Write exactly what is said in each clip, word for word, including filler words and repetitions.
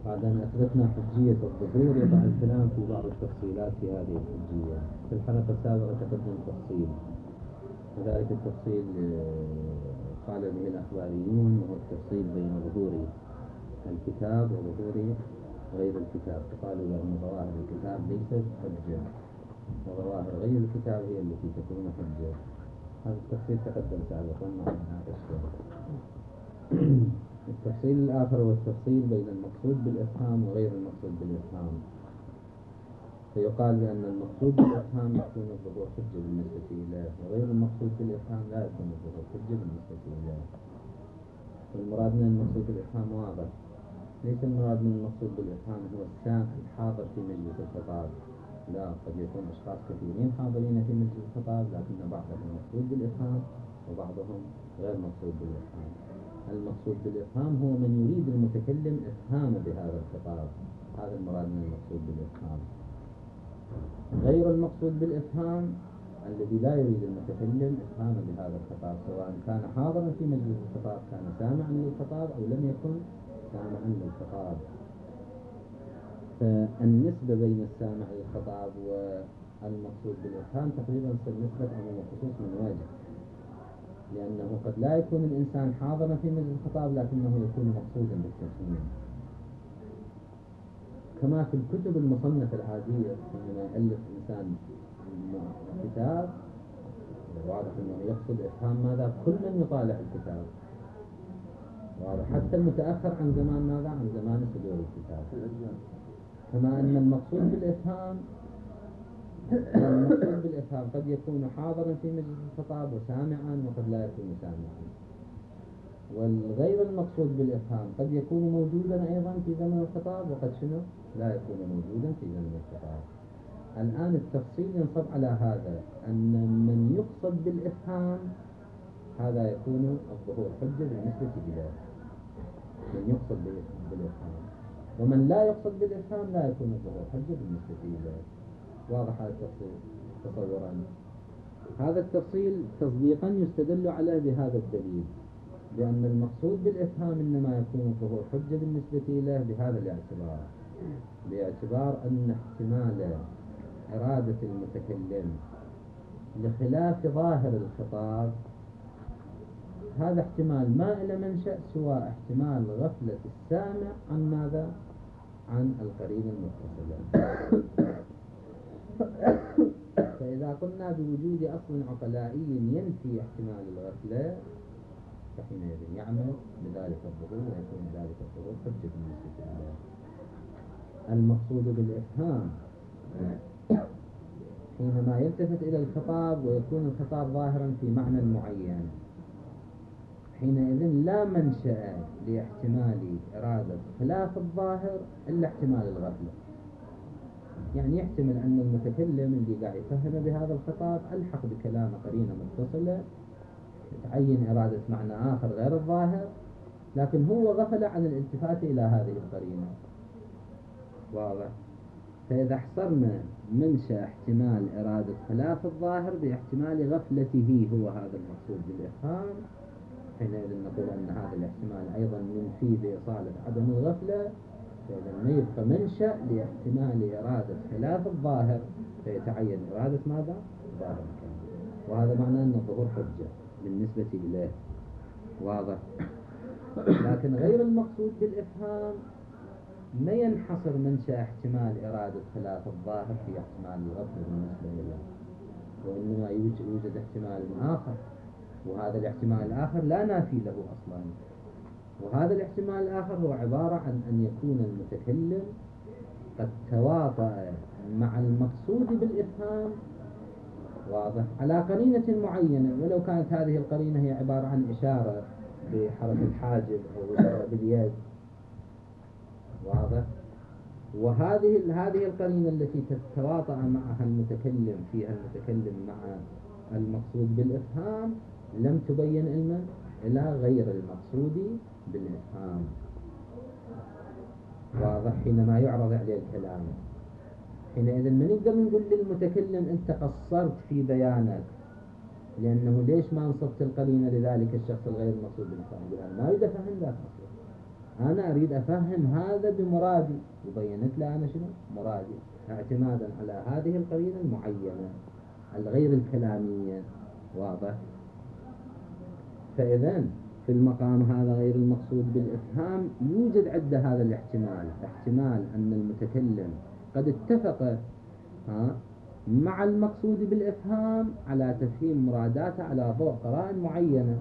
بعد أن أثبتنا حجية الظهور يقع الكلام في بعض التفصيلات في هذه الحجية. في الحلقة السابقة تقدم تفصيل، وذلك التفصيل قال به الأخباريون وهو التفصيل بين ظهور الكتاب وظهور غير الكتاب، فقالوا بأن ظواهر الكتاب ليست حجة وظواهر غير الكتاب هي التي تكون حجة. هذا التفصيل تقدم سابقا مع التفصيل الآخر هو التفصيل بين المقصود بالإفهام وغير المقصود بالإفهام. فيقال بأن المقصود بالإفهام يكون الظهور حجة بالنسبة إليه، وغير المقصود بالإفهام لا يكون الظهور حجة بالنسبة إليه. والمراد من المقصود بالإفهام واضح، ليس المراد من المقصود بالإفهام هو السامع الحاضر في مجلس الخطاب، لا، قد يكون أشخاص كثيرين حاضرين في مجلس الخطاب لكن بعضهم مقصود بالإفهام وبعضهم غير مقصود بالإفهام. المقصود بالإفهام هو من يريد المتكلم إفهام بهذا الخطاب، هذا المراد من المقصود بالإفهام. غير المقصود بالإفهام الذي لا يريد المتكلم إفهام بهذا الخطاب، سواء كان حاضرا في مجلس الخطاب كان سامعا للخطاب أو لم يكن سامعا للخطاب. فالنسبة بين السامع للخطاب والمقصود بالإفهام تقريبا تصير نسبة عموم وخصوص من وجه، لأنه قد لا يكون الإنسان حاضرا في مجلس الخطاب لكنه يكون مقصودا بالتفهيم. كما في الكتب المصنفة العادية عندما يألف إنسان كتاب واضح أنه يقصد إفهام ماذا؟ كل من يطالع الكتاب، واضح، حتى المتأخر عن زمان ماذا؟ عن زمان صدور الكتاب. كما أن المقصود بالإفهام المقصود بالإفهام قد يكون حاضرا في مجلس الخطاب وسامعا وقد لا يكون سامعا. والغير المقصود بالإفهام قد يكون موجودا أيضا في زمن الخطاب وقد شنو لا يكون موجودا في زمن الخطاب. الآن التفصيل ينصب على هذا، أن من يقصد بالإفهام هذا يكون الظهور حجة بالنسبة إليه، من يقصد بالإفهام، ومن لا يقصد بالإفهام لا يكون الظهور حجة بالنسبة إليه. واضح هذا التفصيل تصورا. هذا التفصيل تصديقا يستدل عليه بهذا الدليل، لأن المقصود بالإفهام إنما يكون الظهور حجة بالنسبة إليه بهذا الاعتبار، باعتبار أن احتمال إرادة المتكلم لخلاف ظاهر الخطاب هذا احتمال ما إلى منشأ سوى احتمال غفلة السامع عن ماذا؟ عن القرينة المتصلة. فإذا قلنا بوجود أصل عقلائي ينفي احتمال الغفلة فحينئذ يعمل بذلك الظهور ويكون ذلك الظهور حجة بالنسبة إليه. المقصود بالإفهام حينما يلتفت إلى الخطاب ويكون الخطاب ظاهرا في معنى معين، حينئذ لا منشأ لاحتمال إرادة خلاف الظاهر إلا احتمال الغفلة. يعني يحتمل أن المتكلم اللي قاعد يفهم بهذا الخطاب ألحق بكلام قرينة متصلة تعين إرادة معنى آخر غير الظاهر، لكن هو غفل عن الالتفات إلى هذه القرينة. واضح؟ فإذا حصرنا منشأ احتمال إرادة خلاف الظاهر باحتمال غفلته هو هذا المقصود بالإفهام، حينئذ نقول أن هذا الاحتمال أيضا ينفي بإصالة عدم الغفلة، فإذا ما يبقى منشأ لاحتمال إرادة خلاف الظاهر فيتعين إرادة ماذا؟ ظاهر كامل. وهذا معناه أن الظهور حجة بالنسبة إليه. واضح؟ لكن غير المقصود بالإفهام ما ينحصر منشأ احتمال إرادة خلاف الظاهر في احتمال الغفلة بالنسبة إليه، وإنما يوجد احتمال آخر، وهذا الاحتمال الآخر لا نافي له أصلا. وهذا الاحتمال الآخر هو عبارة عن أن يكون المتكلم قد تواطأ مع المقصود بالإفهام، واضح، على قرينة معينة، ولو كانت هذه القرينة هي عبارة عن إشارة بحرف الحاجب أو إشارة باليد. واضح؟ وهذه هذه القرينة التي تتواطأ معها المتكلم فيها المتكلم مع المقصود بالإفهام لم تبين علما إلى غير المقصود بالإفهام. واضح؟ حينما يعرض عليه الكلام حينئذ من نقدر نقول للمتكلم أنت قصرت في بيانك، لأنه ليش ما نصبت القرينة لذلك الشخص الغير المقصود بالإفهام؟ يقول أنا ما أريد أفهم ذاك أصلا، أنا أريد أفهم هذا بمرادي، وبينت له أنا شنو مرادي اعتمادا على هذه القرينة المعينة الغير الكلامية. واضح؟ فإذا في المقام هذا غير المقصود بالإفهام يوجد عدة هذا الاحتمال، احتمال أن المتكلم قد اتفق ها مع المقصود بالإفهام على تفهيم مراداته على ضوء قرائن معينة.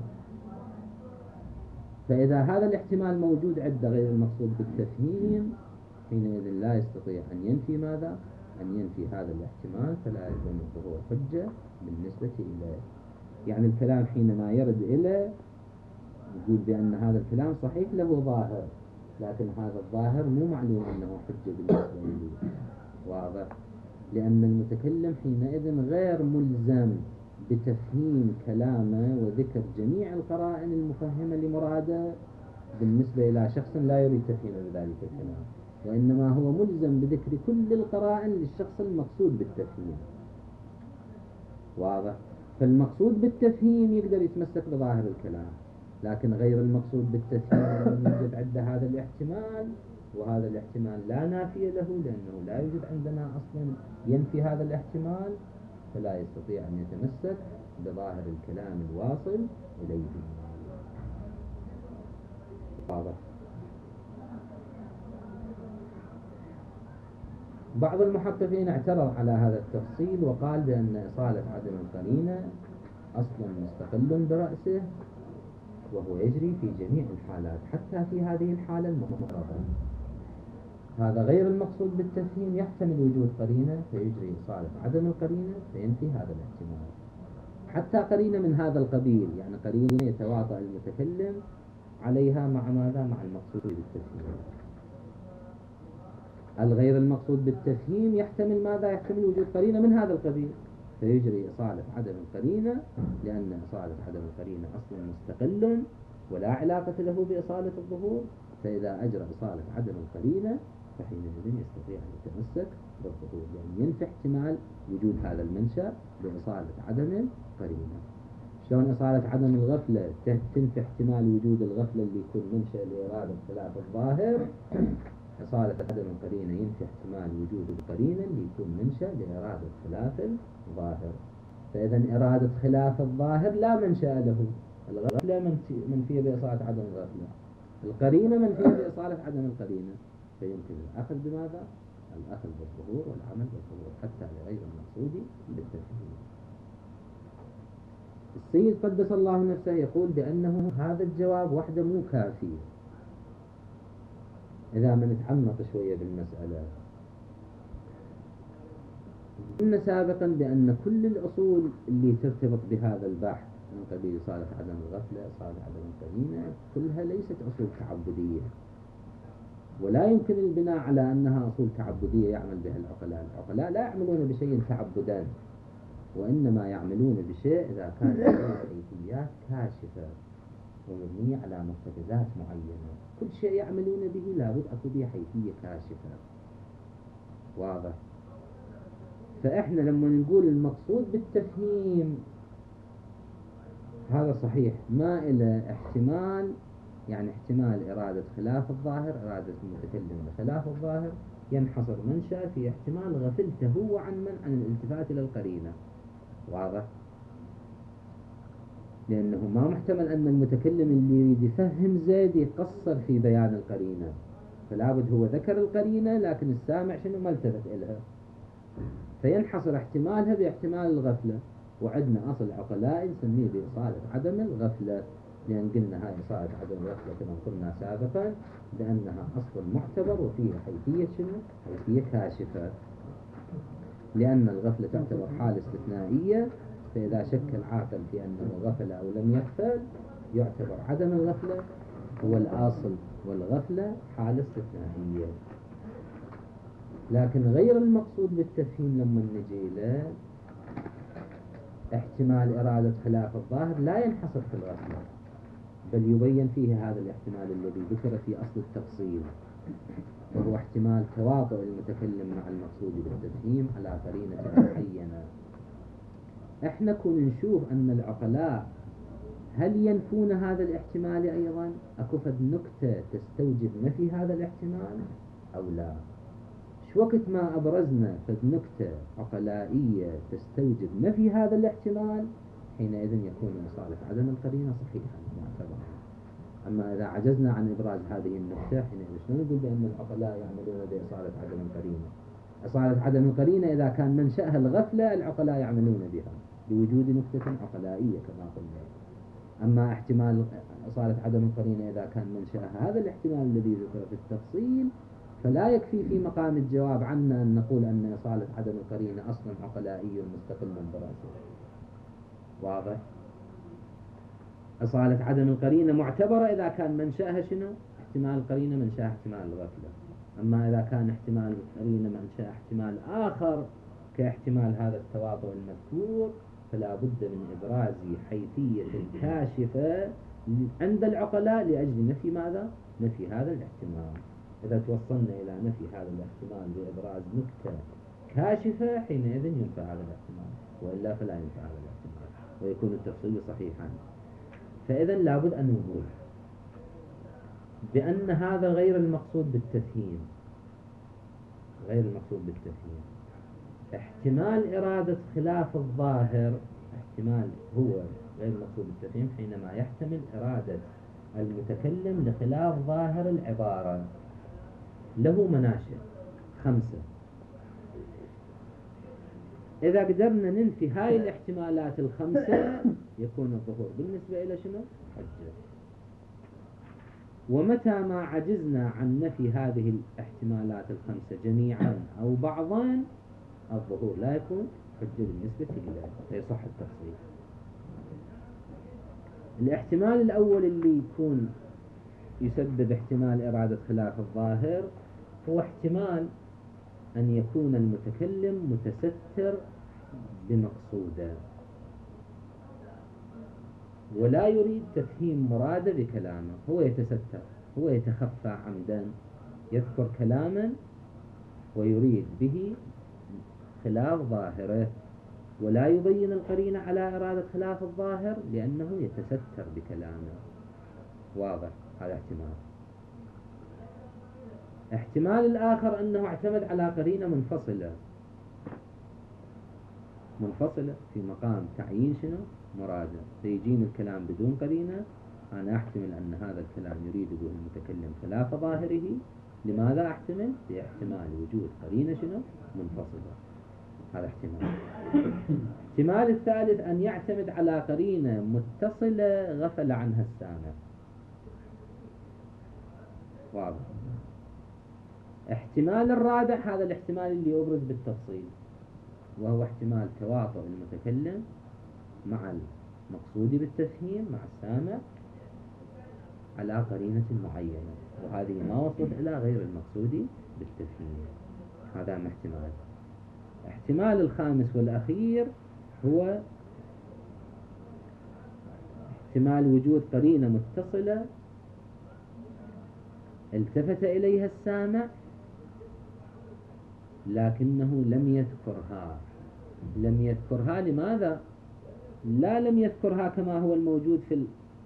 فإذا هذا الاحتمال موجود عدة غير المقصود بالتفهيم، حينئذ لا يستطيع أن ينفي ماذا؟ أن ينفي هذا الاحتمال، فلا يكون الظهور حجة بالنسبة إليه. يعني الكلام حينما يرد إليه يقول بأن هذا الكلام صحيح له ظاهر، لكن هذا الظاهر مو معلوم أنه حجة بالنسبة لي. واضح؟ لأن المتكلم حينئذ غير ملزم بتفهيم كلامه وذكر جميع القرائن المفهمة لمراده بالنسبة إلى شخص لا يريد تفهيم ذلك الكلام، وإنما هو ملزم بذكر كل القرائن للشخص المقصود بالتفهيم. واضح؟ فالمقصود بالتفهيم يقدر يتمسك بظاهر الكلام، لكن غير المقصود بالتفهيم يوجد عنده هذا الاحتمال، وهذا الاحتمال لا نافي له، لأنه لا يوجد عندنا أصلا ينفي هذا الاحتمال، فلا يستطيع أن يتمسك بظاهر الكلام الواصل إليه. واضح؟ بعض المحققين اعترض على هذا التفصيل وقال بأن إصالة عدم القرينة أصلا مستقل برأسه، وهو يجري في جميع الحالات حتى في هذه الحالة المفرطة. هذا غير المقصود بالتفهيم يحتمل وجود قرينة فيجري إصالة عدم القرينة فينفي هذا الاحتمال، حتى قرينة من هذا القبيل، يعني قرينة يتواطأ المتكلم عليها مع ماذا؟ مع المقصود بالتفهيم. الغير المقصود بالتفهيم يحتمل ماذا؟ يحتمل وجود قرينة من هذا القبيل فيجري إصالة عدم القرينة، لأن إصالة عدم القرينة أصلا مستقل ولا علاقة له بإصالة الظهور، فإذا أجرى إصالة عدم القرينة فحينئذ يستطيع أن يتمسك بالظهور، لأن ينفي احتمال وجود هذا المنشأ بإصالة عدم القرينة. شلون إصالة عدم الغفلة تنفي احتمال وجود الغفلة اللي يكون منشأ لإرادة خلاف الظاهر، إصالة عدم القرينة ينفي احتمال وجود القرينة اللي يكون منشأ لإرادة خلاف الظاهر. فإذا إرادة خلاف الظاهر لا منشأ له، الغفلة منفية بإصالة عدم الغفلة، القرينة منفية بإصالة عدم القرينة، فيمكن الأخذ بماذا؟ الأخذ بالظهور والعمل بالظهور حتى لغير المقصود بالتفهيم. السيد قدس الله نفسه يقول بأنه هذا الجواب وحده مو كافي. إذا ما نتعمق شوية بالمسألة، قلنا سابقا بأن كل الأصول اللي ترتبط بهذا البحث من قبيل إصالة عدم الغفلة، إصالة عدم القرينة، كلها ليست أصول تعبدية، ولا يمكن البناء على أنها أصول تعبدية يعمل بها العقلاء. العقلاء لا يعملون بشيء تعبدا، وإنما يعملون بشيء إذا كان له حيثيات كاشفة ومبنية على مستندات معينة. كل شيء يعملون به لابد أكو به حيثية كاشفة. واضح؟ فإحنا لما نقول المقصود بالتفهيم هذا صحيح ما إلى احتمال، يعني احتمال إرادة خلاف الظاهر، إرادة المتكلم بخلاف الظاهر، ينحصر منشأ في احتمال غفلته هو عن من عن الالتفات إلى القرينة. واضح؟ لأنه ما محتمل أن المتكلم اللي يريد يفهم زيد يقصر في بيان القرينة، فلابد هو ذكر القرينة لكن السامع شنو ما التفت إلها، فينحصر احتمالها باحتمال الغفلة. وعندنا أصل عقلائي نسميه بإصالة عدم الغفلة، لأن قلنا هاي إصالة عدم الغفلة كما قلنا سابقا بأنها أصل معتبر وفيها حيثية شنو؟ حيثية كاشفة، لأن الغفلة تعتبر حالة استثنائية، فإذا شك العاقل في أنه غفل أو لم يغفل يعتبر عدم الغفلة هو الأصل، والغفلة حالة استثنائية. لكن غير المقصود بالتفهيم لما نجي له احتمال إرادة خلاف الظاهر لا ينحصر في الغفلة، بل يبين فيه هذا الاحتمال الذي ذكر في أصل التفصيل، وهو احتمال تواطؤ المتكلم مع المقصود بالتفهيم على قرينة معينة. احنا كنا نشوف أن العقلاء هل ينفون هذا الاحتمال أيضا؟ أكو فد نكتة تستوجب نفي هذا الاحتمال أو لا؟ شو وقت ما أبرزنا فد نكتة عقلائية تستوجب نفي هذا الاحتمال، حينئذ يكون مصالح عدم القرينة صحيحا معتبرا. أما إذا عجزنا عن إبراز هذه النكتة، حينئذ شلون نقول بأن العقلاء يعملون بإصالة عدم القرينة؟ إصالة عدم القرينة إذا كان منشأها الغفلة، العقلاء يعملون بها بوجود نكتة عقلائية كما قلنا. أما احتمال إصالة عدم القرينة إذا كان منشأها هذا الاحتمال الذي ذكر في التفصيل، فلا يكفي في مقام الجواب عنا أن نقول أن إصالة عدم القرينة أصلا عقلائي مستقل براسه. واضح؟ إصالة عدم القرينة معتبرة إذا كان منشأها شنو؟ احتمال القرينة منشأها احتمال الغفلة. أما إذا كان احتمال القرينة منشأ احتمال آخر كاحتمال هذا التواطؤ المذكور، فلا بد من إبراز حيثية كاشفة عند العقلاء لأجل نفي ماذا؟ نفي هذا الاحتمال. إذا توصلنا إلى نفي هذا الاحتمال بإبراز نكتة كاشفة، حينئذ ينفع هذا الاحتمال، وإلا فلا ينفع هذا الاحتمال ويكون التفصيل صحيحا. فإذا لابد أن نقول بأن هذا غير المقصود بالتفهيم، غير المقصود بالتفهيم. احتمال إرادة خلاف الظاهر احتمال هو غير المقصود بالتفهيم حينما يحتمل إرادة المتكلم لخلاف ظاهر العبارة. له مناشئ خمسة. إذا قدرنا ننفي هاي الاحتمالات الخمسة يكون الظهور بالنسبة إلى شنو؟ حجة. ومتى ما عجزنا عن نفي هذه الاحتمالات الخمسة جميعا أو بعضا، الظهور لا يكون حجة بالنسبة إليه، فيصح التفصيل. الاحتمال الأول اللي يكون يسبب احتمال إرادة خلاف الظاهر هو احتمال أن يكون المتكلم متستر بمقصوده ولا يريد تفهيم مراده بكلامه. هو يتستر، هو يتخفى عمدا، يذكر كلاما ويريد به خلاف ظاهره، ولا يبين القرينة على إرادة خلاف الظاهر لأنه يتستر بكلامه. واضح؟ هذا احتمال. احتمال الآخر أنه اعتمد على قرينة منفصلة منفصلة في مقام تعيين شنو؟ مراده. فيجيني الكلام بدون قرينة، أنا أحتمل أن هذا الكلام يريد به المتكلم خلاف ظاهره. لماذا أحتمل؟ باحتمال وجود قرينة شنو؟ منفصلة. هذا احتمال. احتمال الثالث أن يعتمد على قرينة متصلة غفل عنها السامع. واضح؟ احتمال الرابع هذا الاحتمال اللي يبرز بالتفصيل، وهو احتمال تواطؤ المتكلم مع المقصود بالتفهيم مع السامع على قرينة معينة، وهذه ما وصلت إلى غير المقصود بالتفهيم. هذا احتمال. احتمال الخامس والأخير هو احتمال وجود قرينة متصلة التفت إليها السامع لكنه لم يذكرها. لم يذكرها لماذا؟ لا لم يذكرها كما هو الموجود في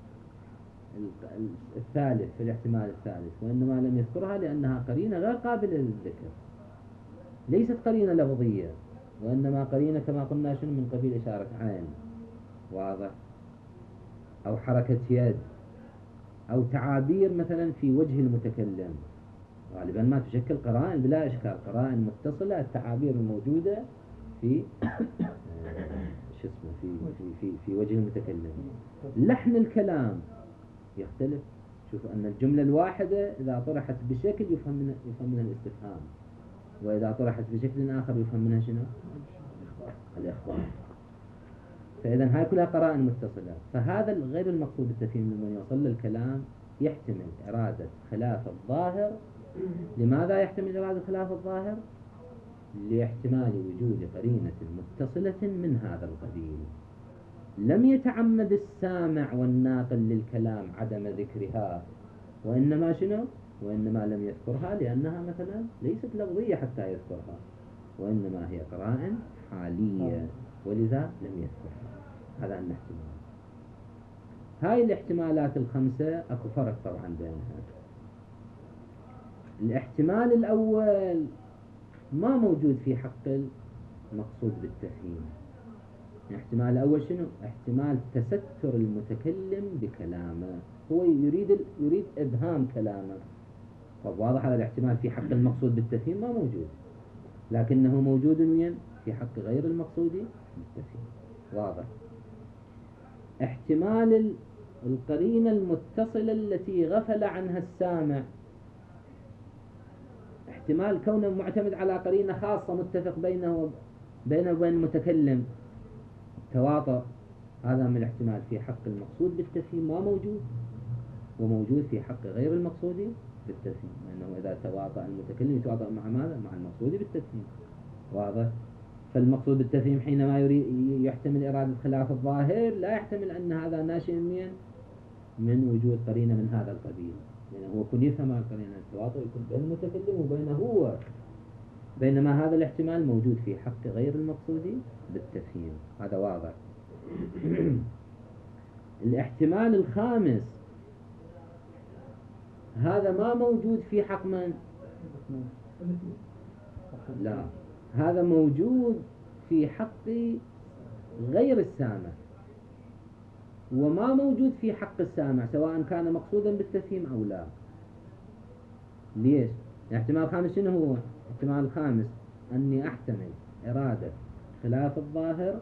الثالث، في الاحتمال الثالث، وإنما لم يذكرها لأنها قرينة غير قابلة للذكر، ليست قرينة لفظية، وإنما قرينة كما قلنا شنو من قبيل إشارة عين. واضح؟ أو حركة يد، أو تعابير مثلا في وجه المتكلم. غالبا ما تشكل قرائن بلا إشكال، قرائن متصلة، التعابير الموجودة في شو اسمه في في في في وجه المتكلم. لحن الكلام يختلف. شوف أن الجملة الواحدة إذا طرحت بشكل يفهم منها يفهم منها الاستفهام، وإذا طرحت بشكل آخر يفهم منها شنو؟ الإخبار. فإذا هاي كلها قرائن متصلة. فهذا غير المقصود بالتفهيم لما يوصل للكلام يحتمل إرادة خلاف الظاهر. لماذا يحتمل إرادة خلاف الظاهر؟ لاحتمال وجود قرينة متصلة من هذا القبيل. لم يتعمد السامع والناقل للكلام عدم ذكرها، وإنما شنو؟ وإنما لم يذكرها لأنها مثلا ليست لفظية حتى يذكرها، وإنما هي قرائن حالية ولذا لم يذكرها. هذا أن احتمال. هاي الاحتمالات الخمسة اكو فرق طبعا بينها. الاحتمال الأول ما موجود في حق المقصود بالتفهيم. الاحتمال الأول شنو؟ احتمال تستر المتكلم بكلامه، هو يريد يريد إبهام كلامه. طب واضح هذا الاحتمال في حق المقصود بالتفهيم ما موجود، لكنه موجود وين؟ في حق غير المقصود بالتفهيم. واضح. احتمال القرينة المتصلة التي غفل عنها السامع، احتمال كونه معتمد على قرينة خاصة متفق بينه بينه وبين المتكلم تواطؤ، هذا من الاحتمال في حق المقصود بالتفهيم ما موجود، وموجود في حق غير المقصود بالتفهيم، لأنه إذا تواطأ المتكلم يتواطأ مع ماذا؟ مع المقصود بالتفهيم. واضح. فالمقصود بالتفهيم حينما يريد يحتمل إرادة خلاف الظاهر لا يحتمل أن هذا ناشئ من من وجود قرينة من هذا القبيل، لأنه هو كل يفهم القرينة التواطؤ يكون بين المتكلم وبينه هو، بينما هذا الاحتمال موجود في حق غير المقصود بالتفهيم. هذا واضح. الاحتمال الخامس هذا ما موجود في حق من؟ لا، هذا موجود في حق غير السامع، وما موجود في حق السامع سواء كان مقصودا بالتفهيم أو لا. ليش؟ الاحتمال الخامس شنو هو؟ الاحتمال الخامس أني أحتمل إرادة خلاف الظاهر.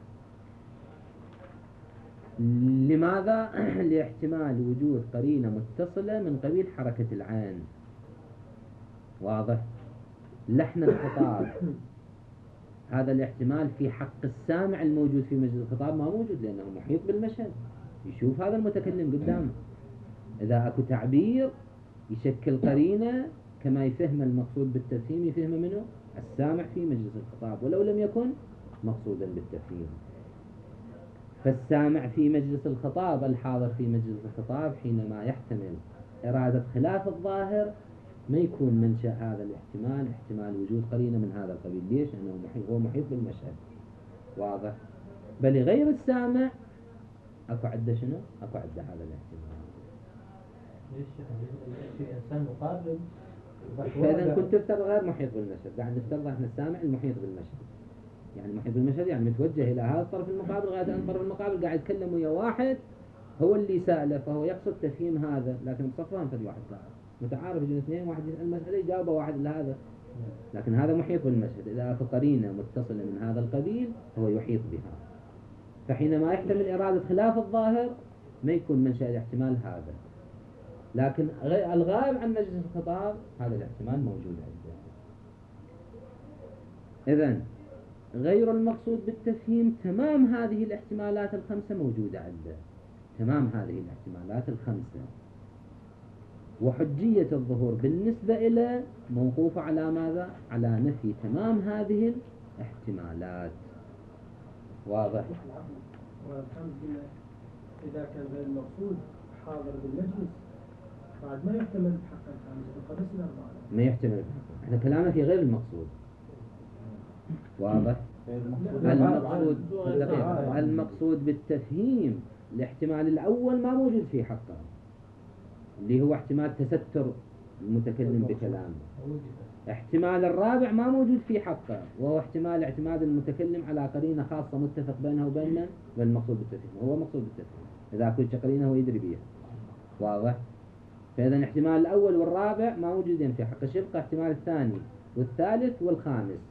لماذا؟ لاحتمال وجود قرينة متصلة من قبيل حركة العين. واضح. لحن الخطاب هذا الاحتمال في حق السامع الموجود في مجلس الخطاب ما موجود، لأنه محيط بالمشهد، يشوف هذا المتكلم قدامه. إذا أكو تعبير يشكل قرينة كما يفهم المقصود بالتفهيم يفهم منه السامع في مجلس الخطاب ولو لم يكن مقصودا بالتفهيم. فالسامع في مجلس الخطاب الحاضر في مجلس الخطاب حينما يحتمل إرادة خلاف الظاهر ما يكون منشأ هذا الاحتمال احتمال وجود قرينة من هذا القبيل. ليش؟ لأنه محيط، هو محيط بالمشهد. واضح. بل غير السامع أكو عدة شنو؟ أكو عدة هذا الاحتمال. ليش في إنسان مقابل؟ فإذا كنت تفترض غير محيط بالمشهد، قاعد نفترض احنا السامع المحيط بالمشهد، يعني محيط بالمشهد يعني متوجه إلى هذا الطرف المقابل غاية أن الطرف المقابل قاعد يتكلم ويا واحد هو اللي سأله، فهو يقصد تفهيم هذا، لكن بصفهم فد واحد ثاني متعارف يجون اثنين، واحد يسأل مسألة يجاوبه واحد لهذا، لكن هذا محيط بالمشهد. إذا في قرينة متصلة من هذا القبيل هو يحيط بها، فحينما يحتمل إرادة خلاف الظاهر ما يكون منشأ الاحتمال هذا، لكن الغائب عن مجلس الخطاب هذا الاحتمال موجود عنده. إذن غير المقصود بالتفهيم تمام هذه الاحتمالات الخمسة موجودة عنده، تمام هذه الاحتمالات الخمسة، وحجية الظهور بالنسبة إلى موقوفة على ماذا؟ على نفي تمام هذه الاحتمالات. واضح؟ والخمس إذا كان غير المقصود حاضر بالمجلس بعد ما يحتمل بحق الخامس بقى بس الأربعة ما يحتمل بحق. احنا كلامنا في غير المقصود. واضح؟ المقصود المقصود بالتفهيم الاحتمال الأول ما موجود في حقه، اللي هو احتمال تستر المتكلم بكلامه. احتمال الرابع ما موجود في حقه، وهو احتمال اعتماد المتكلم على قرينة خاصة متفق بينه وبين من؟ والمقصود بالتفهيم، هو مقصود بالتفهيم إذا كنت قرينة هو يدري بها. واضح؟ فإذا الاحتمال الأول والرابع ما موجودين في حقه، يبقى احتمال الثاني والثالث والخامس.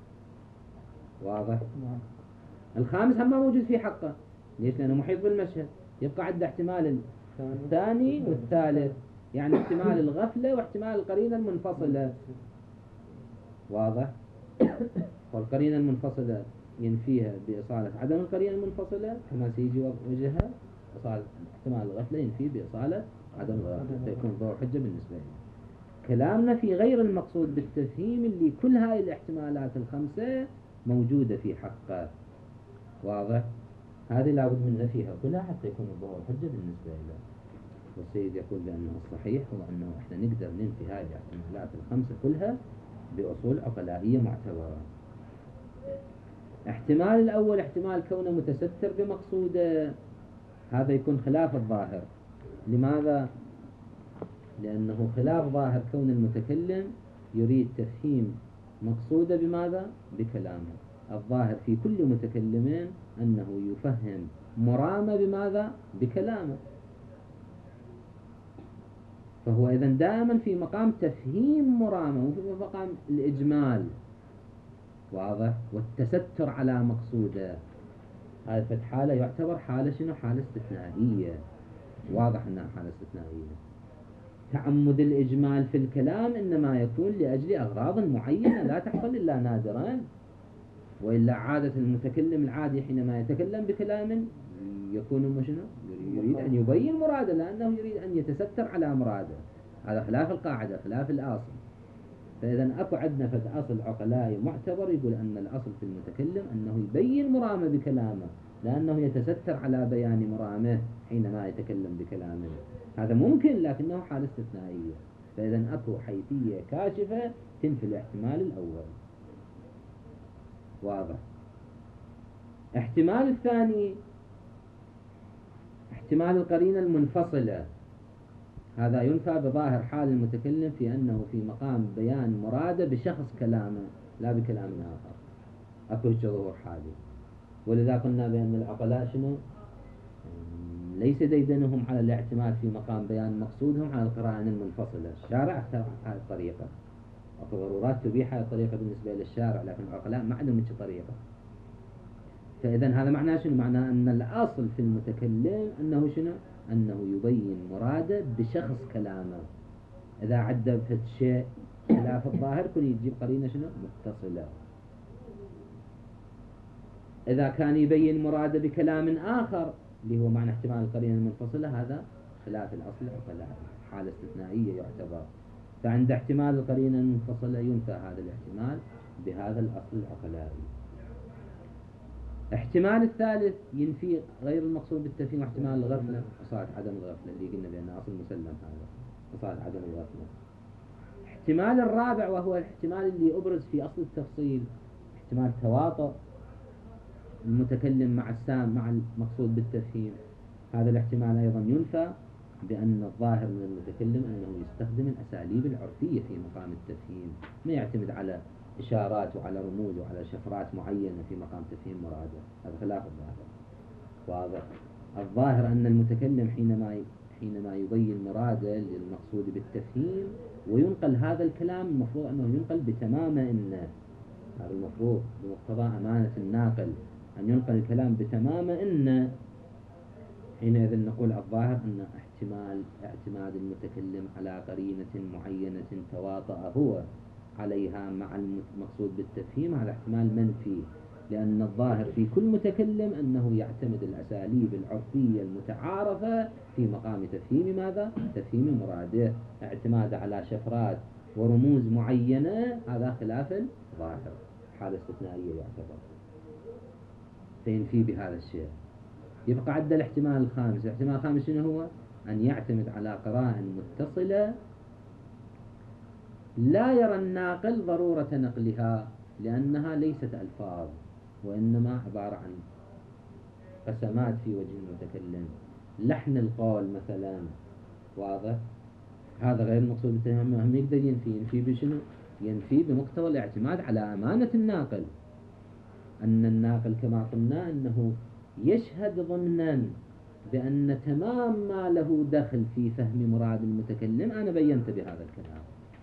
واضح؟ الخامس هم ما موجود في حقه. ليش؟ لأنه محيط بالمشهد. يبقى عندنا احتمال الثاني والثالث، يعني احتمال الغفلة واحتمال القرينة المنفصلة. واضح؟ والقرينة المنفصلة ينفيها بإصالة عدم القرينة المنفصلة كما سيجي وجهها، إصالة احتمال الغفلة ينفي بإصالة عدم الغفلة، فيكون ظهور حجة بالنسبة لي. كلامنا في غير المقصود بالتفهيم اللي كل هاي الاحتمالات الخمسة موجودة في حقه. واضح؟ هذه لابد من نفيها كلها حتى يكون الظهور حجة بالنسبة له. والسيد يقول بأنه الصحيح هو أنه إحنا نقدر ننفي هاي الاحتمالات الخمسة كلها بأصول عقلائية معتبرة. احتمال الأول احتمال كونه متستر بمقصوده، هذا يكون خلاف الظاهر. لماذا؟ لأنه خلاف ظاهر كون المتكلم يريد تفهيم مقصوده بماذا؟ بكلامه. الظاهر في كل متكلم أنه يفهم مرامه بماذا؟ بكلامه. فهو إذن دائما في مقام تفهيم مرامه وفي مقام الإجمال، واضح، والتستر على مقصوده. هذه الحالة يعتبر حالة شنو؟ حالة استثنائية. واضح أنها حالة استثنائية. تعمد الإجمال في الكلام إنما يكون لأجل أغراض معينة لا تحصل إلا نادرا، وإلا عادة المتكلم العادي حينما يتكلم بكلام يكون شنو؟ يريد أن يبين مراده، لأنه يريد أن يتستر على مراده. هذا خلاف القاعدة، خلاف الأصل. فإذا أكو عندنا فد أصل عقلائي معتبر يقول أن الأصل في المتكلم أنه يبين مرامه بكلامه، لأنه يتستر على بيان مرامه حينما يتكلم بكلامه. هذا ممكن لكنه حالة استثنائية. فإذا أكو حيثية كاشفة تنفي الاحتمال الأول. واضح. احتمال الثاني احتمال القرينة المنفصلة. هذا ينفى بظاهر حال المتكلم في أنه في مقام بيان مراده بشخص كلامه لا بكلام آخر. أكو ظهور حالي. ولذا قلنا بأن العقلاء شنو؟ ليس ديدنهم على الاعتماد في مقام بيان مقصودهم على القرائن المنفصلة. الشارع اخترع هذه الطريقة. أكو ضرورات تبيح هذه الطريقة بالنسبة للشارع، لكن العقلاء ما عندهم هذه الطريقة. فإذا هذا معناه شنو؟ معناه أن الأصل في المتكلم أنه شنو؟ أنه يبين مراده بشخص كلامه. إذا عدى في الشيء خلاف الظاهر كل يجيب قرينة شنو؟ متصلة. إذا كان يبين مراده بكلام آخر اللي هو معنى احتمال القرينة المنفصلة، هذا خلاف الأصل العقلائي، حالة استثنائية يعتبر. فعند احتمال القرينة المنفصلة ينفى هذا الاحتمال بهذا الأصل العقلائي. احتمال الثالث ينفي غير المقصود بالتفهيم احتمال الغفلة وصارت عدم الغفلة اللي قلنا بأنه أصل مسلم هذا، وصارت عدم الغفلة. احتمال الرابع وهو الاحتمال اللي أبرز في أصل التفصيل، احتمال تواطؤ المتكلم مع السام مع المقصود بالتفهيم. هذا الاحتمال أيضا ينفى بأن الظاهر من المتكلم أنه يستخدم الأساليب العرفية في مقام التفهيم، ما يعتمد على إشارات وعلى رموز وعلى شفرات معينة في مقام تفهيم مراده. هذا خلاف الظاهر. واضح. الظاهر أن المتكلم حينما حينما يبين مراده للمقصود بالتفهيم وينقل هذا الكلام، المفروض أنه ينقل بتمام إن هذا المفروض بمقتضى أمانة الناقل أن ينقل الكلام بتمام إن. حينئذ نقول الظاهر أن احتمال اعتماد المتكلم على قرينة معينة تواطأ هو عليها مع المقصود بالتفهيم، هذا احتمال منفي، لأن الظاهر في كل متكلم أنه يعتمد الأساليب العرفية المتعارفة في مقام تفهيم ماذا؟ تفهيم مراده. اعتماد على شفرات ورموز معينة هذا خلاف الظاهر، حالة استثنائية يعتبر، فينفي بهذا الشيء. يبقى عد الاحتمال الخامس. الاحتمال الخامس شنو هو؟ أن يعتمد على قرائن متصلة لا يرى الناقل ضرورة نقلها، لأنها ليست ألفاظ وإنما عبارة عن قسمات في وجه المتكلم، لحن القول مثلا. واضح. هذا غير المقصود بالتفهيم. هم يقدر ينفي ينفي بشنو؟ ينفي بمقتضى الاعتماد على أمانة الناقل، أن الناقل كما قلنا أنه يشهد ضمنا بأن تمام ما له دخل في فهم مراد المتكلم أنا بينت بهذا الكلام.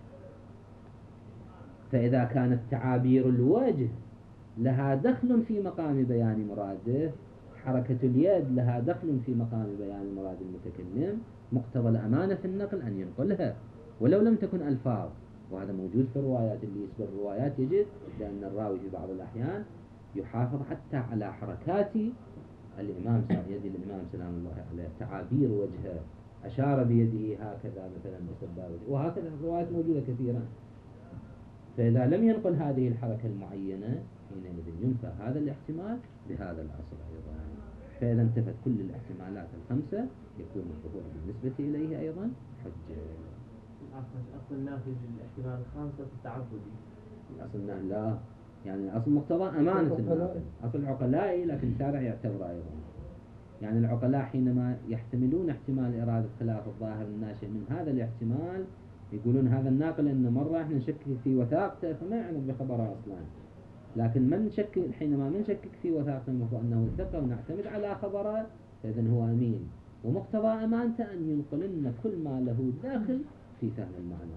فإذا كانت تعابير الوجه لها دخل في مقام بيان مراده، حركة اليد لها دخل في مقام بيان مراد المتكلم، مقتضى الأمانة في النقل أن ينقلها ولو لم تكن ألفاظ. وهذا موجود في الروايات. اللي يسبر الروايات يجد لأن الراوي في بعض الأحيان يحافظ حتى على حركات الإمام يد الإمام سلام الله عليه، تعابير وجهه، أشار بيده هكذا مثلا بسبابته، وهكذا الروايات موجودة كثيرا. فإذا لم ينقل هذه الحركة المعينة حينئذ ينفى هذا الاحتمال بهذا الأصل أيضا. فإذا انتفت كل الاحتمالات الخمسة يكون الظهور بالنسبة إليه أيضا حجة. أصل النافذ الاحتمال الخامسة التعبدي. الأصل لا، يعني الأصل مقتضى أمانة الناقل، أصل عقلائي لكن الشارع يعتبر أيضا. يعني العقلاء حينما يحتملون احتمال إرادة خلاف الظاهر الناشئ من هذا الاحتمال يقولون هذا الناقل إن مرة إحنا نشكك في وثاقته فما يعنى بخبره أصلا، لكن من نشكك حينما من نشكك في وثاقته المفروض أنه ثقة ونعتمد على خبره، فإذن هو أمين، ومقتضى أمانته أن ينقل لنا كل ما له داخل في فهم المعنى.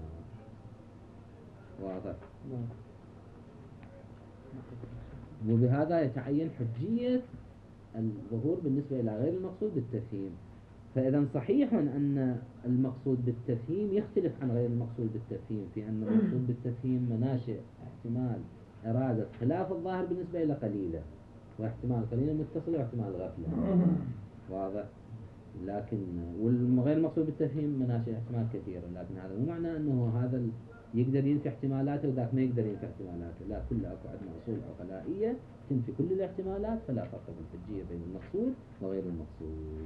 واضح؟ وبهذا يتعين حجية الظهور بالنسبة إلى غير المقصود بالتفهيم. فإذا صحيح أن المقصود بالتفهيم يختلف عن غير المقصود بالتفهيم، في أن المقصود بالتفهيم مناشئ احتمال إرادة خلاف الظاهر بالنسبة إلى قليلة، واحتمال قليل متصل واحتمال غفلة. واضح؟ لكن والغير المقصود بالتفهيم مناشئ احتمال كثيرة، لكن هذا مو معنى أنه هذا يقدر ينفي احتمالاته وذاك ما يقدر ينفي احتمالاته، لا، كل أكو عندنا أصول عقلائية تنفي كل الاحتمالات، فلا فرق بالحجية بين المقصود وغير المقصود.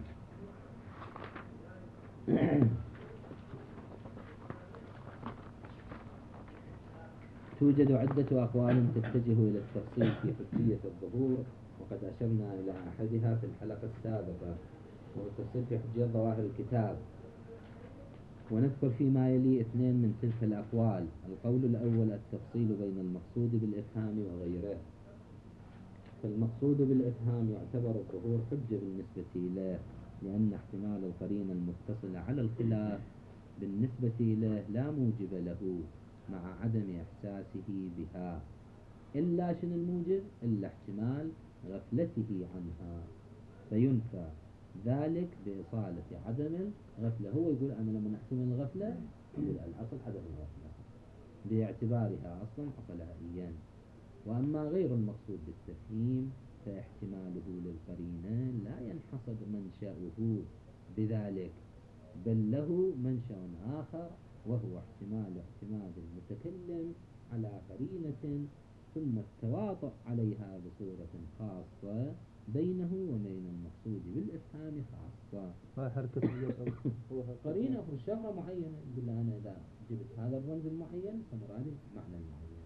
توجد عدة أقوال تتجه إلى التفصيل في حجية الظهور، وقد أشرنا إلى أحدها في الحلقة السابقة، وهو التفصيل في حجية ظواهر الكتاب. ونذكر فيما يلي اثنين من تلك الأقوال. القول الأول التفصيل بين المقصود بالإفهام وغيره. فالمقصود بالإفهام يعتبر الظهور حجة بالنسبة إليه، لأن احتمال القرينة المتصلة على الخلاف بالنسبة إليه لا موجب له مع عدم إحساسه بها، إلا شنو الموجب؟ إلا احتمال غفلته عنها، فينفى ذلك بإصالة عدم الغفلة. هو يقول أنا لما أحتمل الغفلة أقول الأصل عدم الغفلة باعتبارها أصلا عقلائيا. وأما غير المقصود بالتفهيم فاحتماله للقرينة لا ينحصر منشأه بذلك، بل له منشأ آخر، وهو احتمال اعتماد المتكلم على قرينة ثم التواطؤ عليها بصورة خاصة بينه وبين المقصود بالإفهام خاصة. هاي حركة قرينة أخرى شغلة معينة، يقول أنا إذا جبت هذا الرمز المعين فمرادي معنى المعين.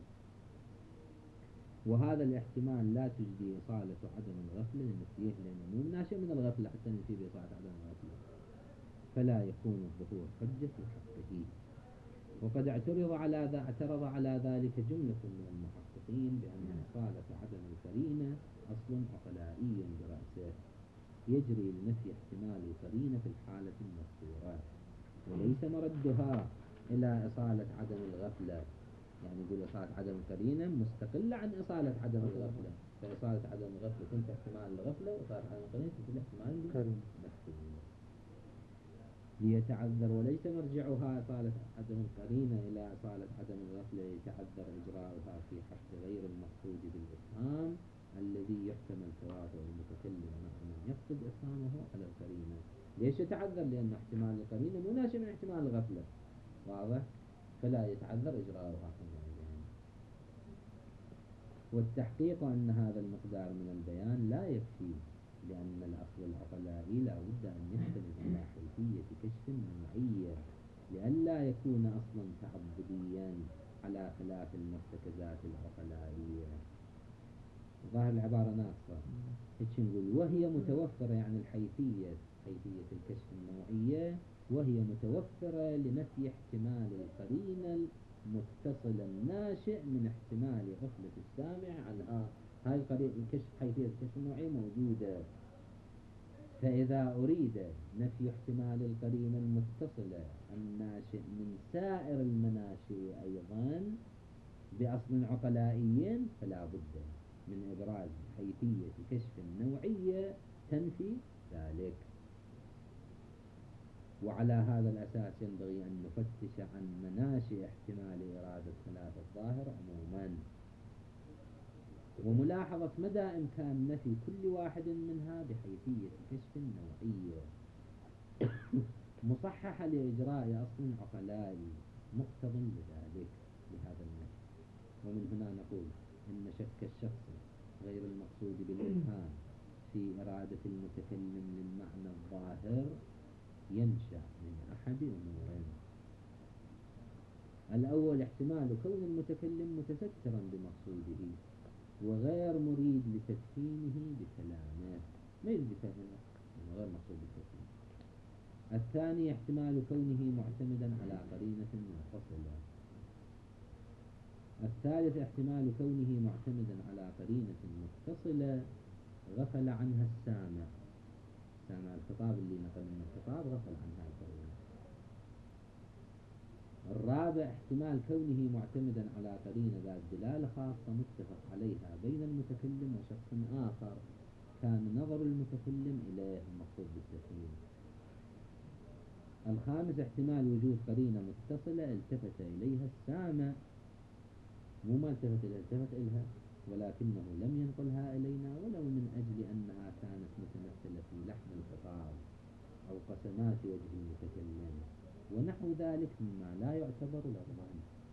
وهذا الاحتمال لا تجدي إصالة عدم الغفلة لنفيه، لأنه مو ناشئ من الغفلة حتى نفيه بإصالة عدم الغفلة، فلا يكون الظهور حجة في حقه. وقد اعترض على ذا اعترض على ذلك جملة من المحققين بأن إصالة عدم القرينة أصل عقلائي برأسه يجري لنفي احتمال القرينة في الحالة المذكورة، وليس مردها إلى إصالة عدم الغفلة. يعني يقول إصالة عدم القرينة مستقلة عن إصالة عدم الغفلة، فإصالة عدم الغفلة تنفي احتمال الغفلة، وإصالة عدم القرينة تنفي احتمال القرينة. ليتعذر، وليس مرجعها إصالة عدم القرينة إلى إصالة عدم الغفلة، يتعذر إجراؤها في حق غير المقصود بالإفهام الذي يحتمل تواطؤ المتكلم مع من يقصد إفهامه على القرينة. ليش يتعذر؟ لأن احتمال القرينة مو ناشئ من احتمال الغفلة، واضح؟ فلا يتعذر إجراؤها حينئذ. والتحقيق أن هذا المقدار من البيان لا يكفي، لأن الأصل العقلائي لا بد أن يختلف على حيثية كشف نوعية، لئلا يكون أصلا تعبديا على خلاف المرتكزات العقلائية. ظاهر العبارة ناقصة، هيك نقول وهي متوفرة، يعني الحيثية حيثية الكشف النوعية وهي متوفرة لنفي احتمال القرينة المتصل الناشئ من احتمال غفلة السامع عنها. هاي القرينة الكشف حيثية الكشف النوعي موجودة، فإذا أريد نفي احتمال القرينة المتصلة الناشئ من سائر المناشئ أيضا بأصل عقلائي فلا بد من إبراز حيثية كشف النوعية تنفي ذلك. وعلى هذا الأساس ينبغي أن نفتش عن مناشئ احتمال إرادة خلاف الظاهر عموما، وملاحظة مدى إمكان نفي كل واحد منها بحيثية كشف نوعية مصححة لإجراء أصل عقلائي مقتض لذلك لهذا النفي. ومن هنا نقول إن شك الشخص غير المقصود بالإفهام في إرادة المتكلم للمعنى الظاهر ينشأ من أحد أمورين. الأول احتمال كون المتكلم متسترا بمقصوده وغير مريد لتفهيمه بكلامه، ما يريد يفهمه، غير مقصود بالتفهيم. الثاني احتمال كونه معتمدا على قرينة منفصلة. الثالث احتمال كونه معتمدا على قرينة متصلة غفل عنها السامع، سامع الخطاب اللي نقل من الخطاب غفل عنها القرينة. الرابع احتمال كونه معتمدا على قرينة ذات دلالة خاصة متفق عليها بين المتكلم وشخص آخر كان نظر المتكلم إليه المقصود بالتفهيم. الخامس احتمال وجود قرينة متصلة التفت إليها السامع، مو ما التفت إليها، التفت إليها ولكنه لم ينقلها إلينا ولو من أجل أنها كانت متمثلة في لحن الخطاب أو قسمات وجه المتكلم ونحو ذلك مما لا يعتبر لفظا.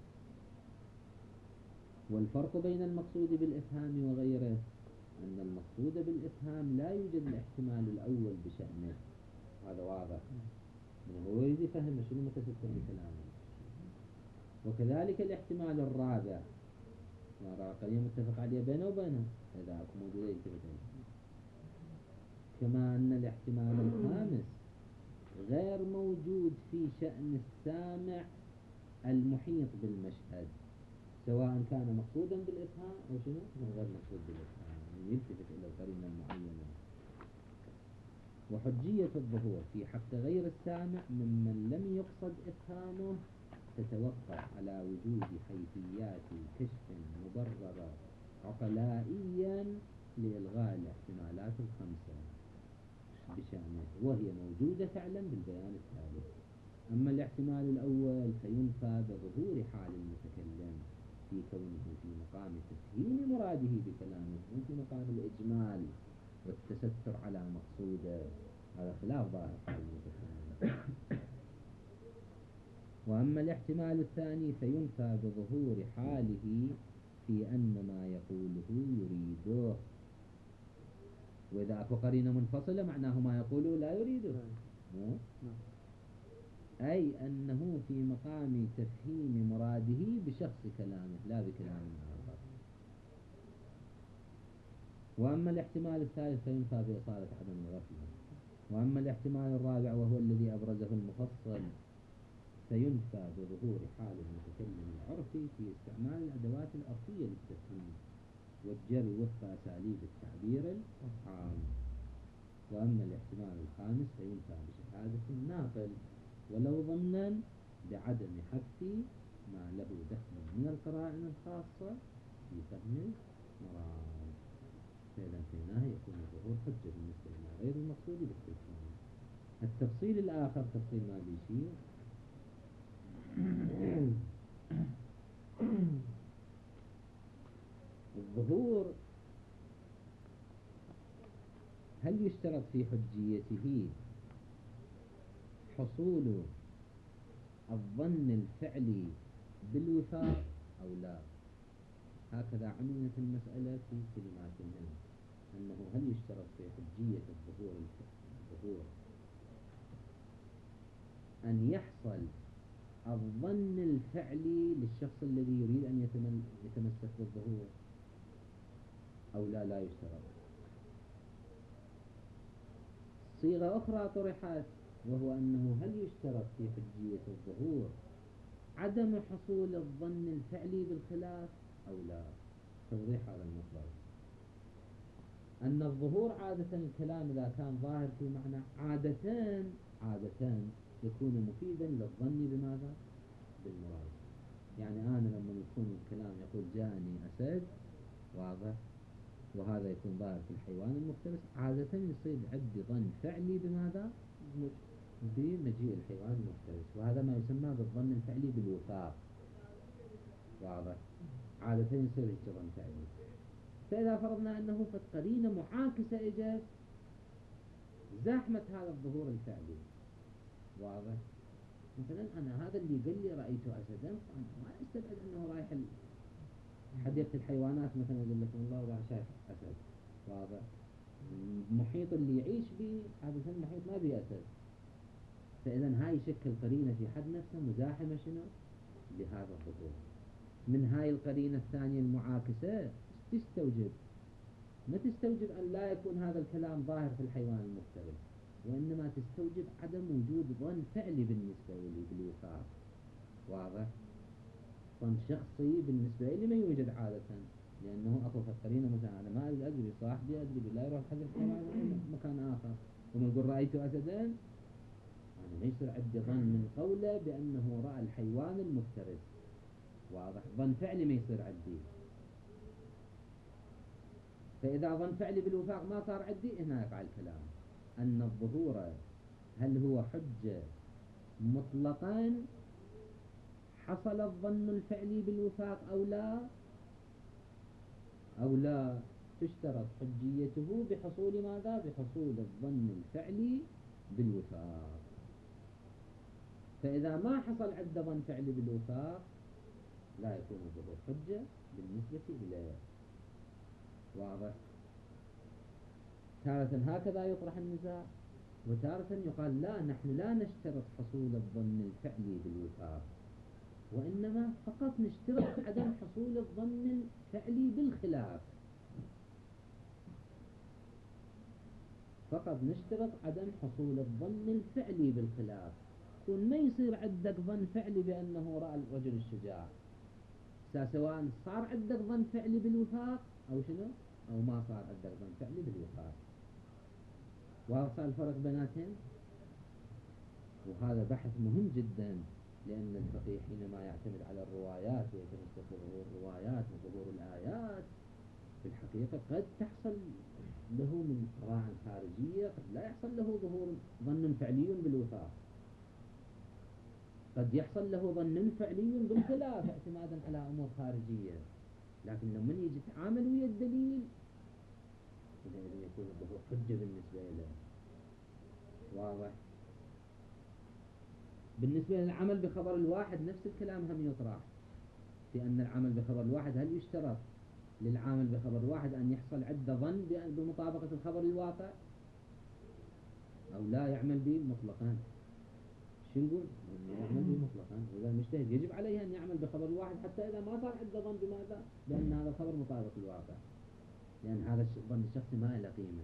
والفرق بين المقصود بالإفهام وغيره أن المقصود بالإفهام لا يوجد الاحتمال الأول بشأنه، هذا واضح، من هو يريد يفهم شنو متستر بكلامه. وكذلك الاحتمال الرابع قرينة متفق عليه بينه وبينه إذا أكو موجودة يلتفت إليه. كما أن الاحتمال الخامس غير موجود في شأن السامع المحيط بالمشهد، سواء كان مقصودا بالإفهام أو شنو من غير مقصود بالإفهام، يعني يلتفت إلى القرينة المعينة. وحجية الظهور في حق غير السامع ممن لم يقصد إفهامه تتوقف على وجود حيثيات كشف مبررة عقلائيا لإلغاء الاحتمالات الخمسة بشأنه، وهي موجودة فعلا بالبيان التالي. أما الاحتمال الأول فينفى بظهور حال المتكلم في كونه في مقام تفهيم مراده بكلامه وفي مقام الإجمال والتستر على مقصوده، هذا خلاف ظاهر حال المتكلم. وأما الاحتمال الثاني فينفى بظهور حاله في أن ما يقوله يريده، وإذا أكو قرينة منفصلة معناه ما يقوله لا يريده، مو؟ أي أنه في مقام تفهيم مراده بشخص كلامه لا بكلام آخر. وأما الاحتمال الثالث فينفى بإصالة عدم الغفلة. وأما الاحتمال الرابع وهو الذي أبرزه المفصل فينفى بظهور حال المتكلم العرفي في استعمال الأدوات العرفية للتفهيم والجري وفق أساليب التعبير العام. وأما الاحتمال الخامس فينفى بشهادة الناقل ولو ضمنا بعدم حذف ما له دخل من القرائن الخاصة في فهم المراد، فإذا انتهيناه يكون الظهور حجة بالنسبة إلى غير المقصود بالتفهيم. التفصيل الآخر تفصيل ما بيشير الظهور هل يشترط في حجيته حصول الظن الفعلي بالوفاق أو لا؟ هكذا عنونت المسألة في كلماتهم، أنه هل يشترط في حجية الظهور الظهور أن يحصل الظن الفعلي للشخص الذي يريد أن يتمسك بالظهور أو لا لا يشترط. صيغة أخرى طرحت وهو أنه هل يشترط في حجية الظهور عدم حصول الظن الفعلي بالخلاف أو لا؟ توضيح هذا المطلب أن الظهور عادة الكلام إذا كان ظاهر في معنى عادة عادة يكون مفيدا للظن بماذا؟ بالمراد. يعني أنا لما يكون الكلام يقول جاءني أسد واضح وهذا يكون ظاهر في الحيوان المفترس، عادة يصير عندي ظن فعلي بماذا؟ بمجيء الحيوان المفترس، وهذا ما يسمى بالظن الفعلي بالوفاق، واضح؟ عادة يصير هيك ظن فعلي. فإذا فرضنا أنه فت قرينة معاكسة إجت زاحمة هذا الظهور الفعلي، واضح؟ مثلا أنا هذا اللي قال لي رأيت أسدا، ما استبعد أنه رايح حديقة الحيوانات مثلا يقول لك والله راح شايف أسد، واضح؟ المحيط اللي يعيش به عادة المحيط ما به أسد، فإذا هاي شكل قرينة في حد نفسه مزاحمة شنو؟ لهذا الظهور. من هاي القرينة الثانية المعاكسة تستوجب ما تستوجب أن لا يكون هذا الكلام ظاهر في الحيوان المفترس، وإنما تستوجب عدم وجود ظن فعلي بالنسبة لي بالوفاق. واضح؟ ظن شخصي بالنسبة لي ما يوجد عادة، لأنه أكو فقرين مثلا أنا ما أدري صاحبي أدري بالله يروح حذر مكان آخر ومن قل رأيت أسدا، أنا ما يصير عندي ظن من قوله بأنه رأى الحيوان المفترس. واضح؟ ظن فعلي ما يصير عندي. فإذا ظن فعلي بالوفاق ما صار عندي، هنا يقع الكلام أن الظهور هل هو حجة مطلقا حصل الظن الفعلي بالوفاق أو لا، أو لا تشترط حجيته بحصول ماذا؟ بحصول الظن الفعلي بالوفاق. فإذا ما حصل عنده ظن فعلي بالوفاق لا يكون الظهور حجة بالنسبة إليه. واضح؟ تارة هكذا يطرح النزاع، وتارة يقال لا، نحن لا نشترط حصول الظن الفعلي بالوفاق، وإنما فقط نشترط عدم حصول الظن الفعلي بالخلاف. فقط نشترط عدم حصول الظن الفعلي بالخلاف. كون ما يصير عندك ظن فعلي بأنه رأى الرجل الشجاع، سواء صار عندك ظن فعلي بالوفاق أو شنو، أو ما صار عندك ظن فعلي بالوفاق. واضح الفرق بيناتهم؟ وهذا بحث مهم جدا، لأن الفقيه حينما يعتمد على الروايات ويتمسك بظهور الروايات وظهور الآيات في الحقيقة قد تحصل له من قراءة خارجية، قد لا يحصل له ظهور ظن فعلي بالوفاق، قد يحصل له ظن فعلي بالخلاف اعتمادا على أمور خارجية. لكن لما يجي يتعامل ويا الدليل حينئذ يكون الظهور حجة بالنسبة له. واضح؟ بالنسبة للعمل بخبر الواحد نفس الكلام هم يطرح، في أن العمل بخبر الواحد هل يشترط للعامل بخبر الواحد أن يحصل عنده ظن بمطابقة الخبر الواقع أو لا يعمل به مطلقا؟ شو نقول؟ يعمل به مطلقا. وإذا المجتهد يجب عليه أن يعمل بخبر الواحد حتى إذا ما صار عنده ظن بماذا؟ بأن هذا الخبر مطابق الواقع، لأن هذا الظن الشخصي ما له قيمة.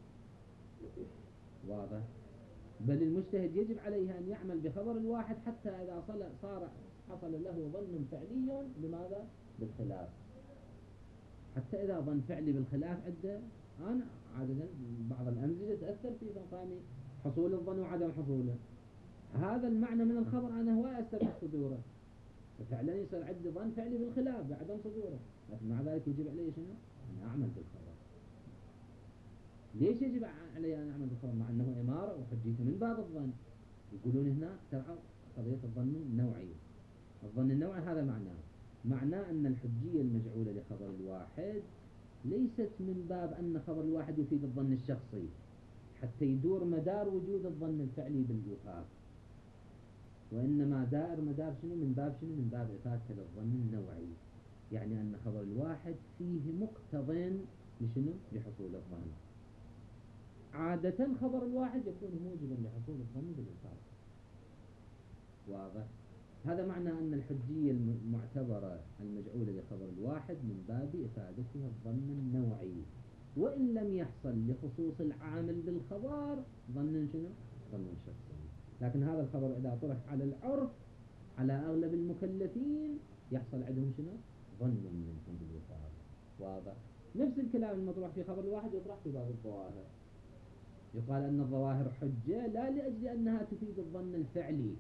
واضح؟ بل المجتهد يجب عليه أن يعمل بخبر الواحد حتى إذا صار حصل له ظن فعلي بماذا؟ بالخلاف. حتى إذا ظن فعلي بالخلاف عنده، أنا عادة بعض الأمزجة تأثر في مقام حصول الظن وعدم حصوله. هذا المعنى من الخبر أنا هو يستبعد صدوره، ففعلا يصير عندي ظن فعلي بالخلاف بعدم صدوره، لكن مع ذلك يجب علي شنو؟ أن أعمل بالخبر. ليش يجب علي أن أعمل بالخبر مع أنه إمارة وحجيته من باب الظن؟ يقولون هنا ترعى قضية الظن النوعي. الظن النوعي هذا معناه معناه أن الحجية المجعولة لخبر الواحد ليست من باب أن خبر الواحد يفيد الظن الشخصي حتى يدور مدار وجود الظن الفعلي بالوفاق، وإنما دائر مدار شنو؟ من باب شنو؟ من باب إفادة للظن النوعي، يعني أن خبر الواحد فيه مقتضى لشنو؟ لحصول الظن. عادة خبر الواحد يكون موجبا لحصول الظن بالوفاق. واضح؟ هذا معنى أن الحجية المعتبرة المجعولة لخبر الواحد من باب إفادتها الظن النوعي، وإن لم يحصل لخصوص العامل بالخبر ظن شنو؟ ظن شخصي. لكن هذا الخبر إذا طرح على العرف على أغلب المكلفين يحصل عندهم شنو؟ ظن منهم بالوفاق. واضح؟ نفس الكلام المطروح في خبر الواحد يطرح في باب الظواهر. يقال أن الظواهر حجة لا لأجل أنها تفيد الظن الفعلي،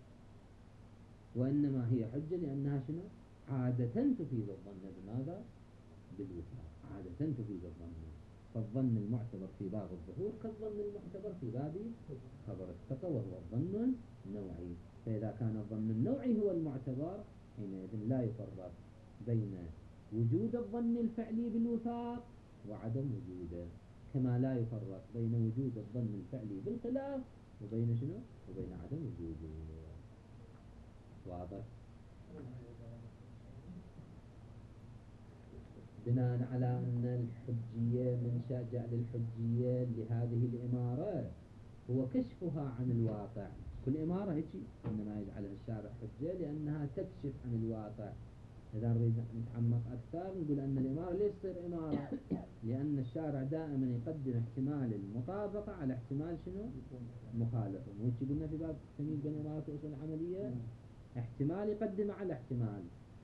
وإنما هي حجة لأنها شنو؟ عادة تفيد الظن بماذا؟ بالوفاق. عادة تفيد الظن. فالظن المعتبر في باب الظهور كالظن المعتبر في باب خبر الثقة وهو الظن النوعي. فإذا كان الظن النوعي هو المعتبر حينئذ لا يفرق بين وجود الظن الفعلي بالوفاق وعدم وجوده، كما لا يفرق بين وجود الظن الفعلي بالخلاف وبين شنو؟ وبين عدم وجوده. واضح؟ بناء على أن الحجية من شاء جعل الحجية لهذه الإمارة هو كشفها عن الواقع. كل إمارة هيك إنما يجعلها الشارع حجة لأنها تكشف عن الواقع، إذا نريد نتعمق أكثر نقول أن الإمارة ليش تصير إمارة؟ لأن الشارع دائما يقدم احتمال المطابقة على احتمال شنو؟ مخالفة. وش قلنا في باب تمييز بين الإمارة والأصول العملية؟ احتمال يقدم على احتمال،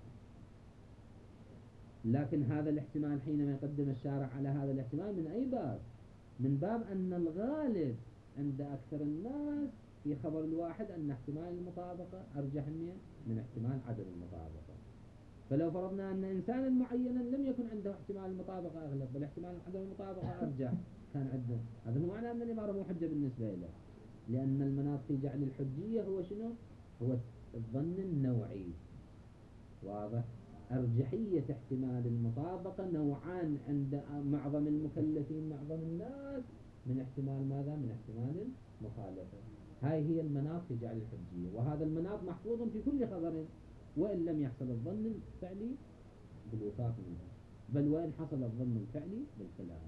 لكن هذا الاحتمال حينما يقدم الشارع على هذا الاحتمال من أي باب؟ من باب أن الغالب عند أكثر الناس في خبر الواحد أن احتمال المطابقة أرجح من احتمال عدم المطابقة. فلو فرضنا أن إنسانا معينا لم يكن عنده احتمال المطابقة أغلب بل احتمال عدم المطابقة أرجح كان عنده، هذا هو معنى أن الإمارة مو حجة بالنسبة له، لأن المناط في جعل الحجية هو شنو؟ هو الظن النوعي. واضح؟ أرجحية احتمال المطابقة نوعان عند معظم المكلفين معظم الناس من احتمال ماذا؟ من احتمال المخالفة. هاي هي المناط في جعل الحجية، وهذا المناط محفوظ في كل خبر وإن لم يحصل الظن الفعلي بالوفاق منه، بل وإن حصل الظن الفعلي بالخلاف.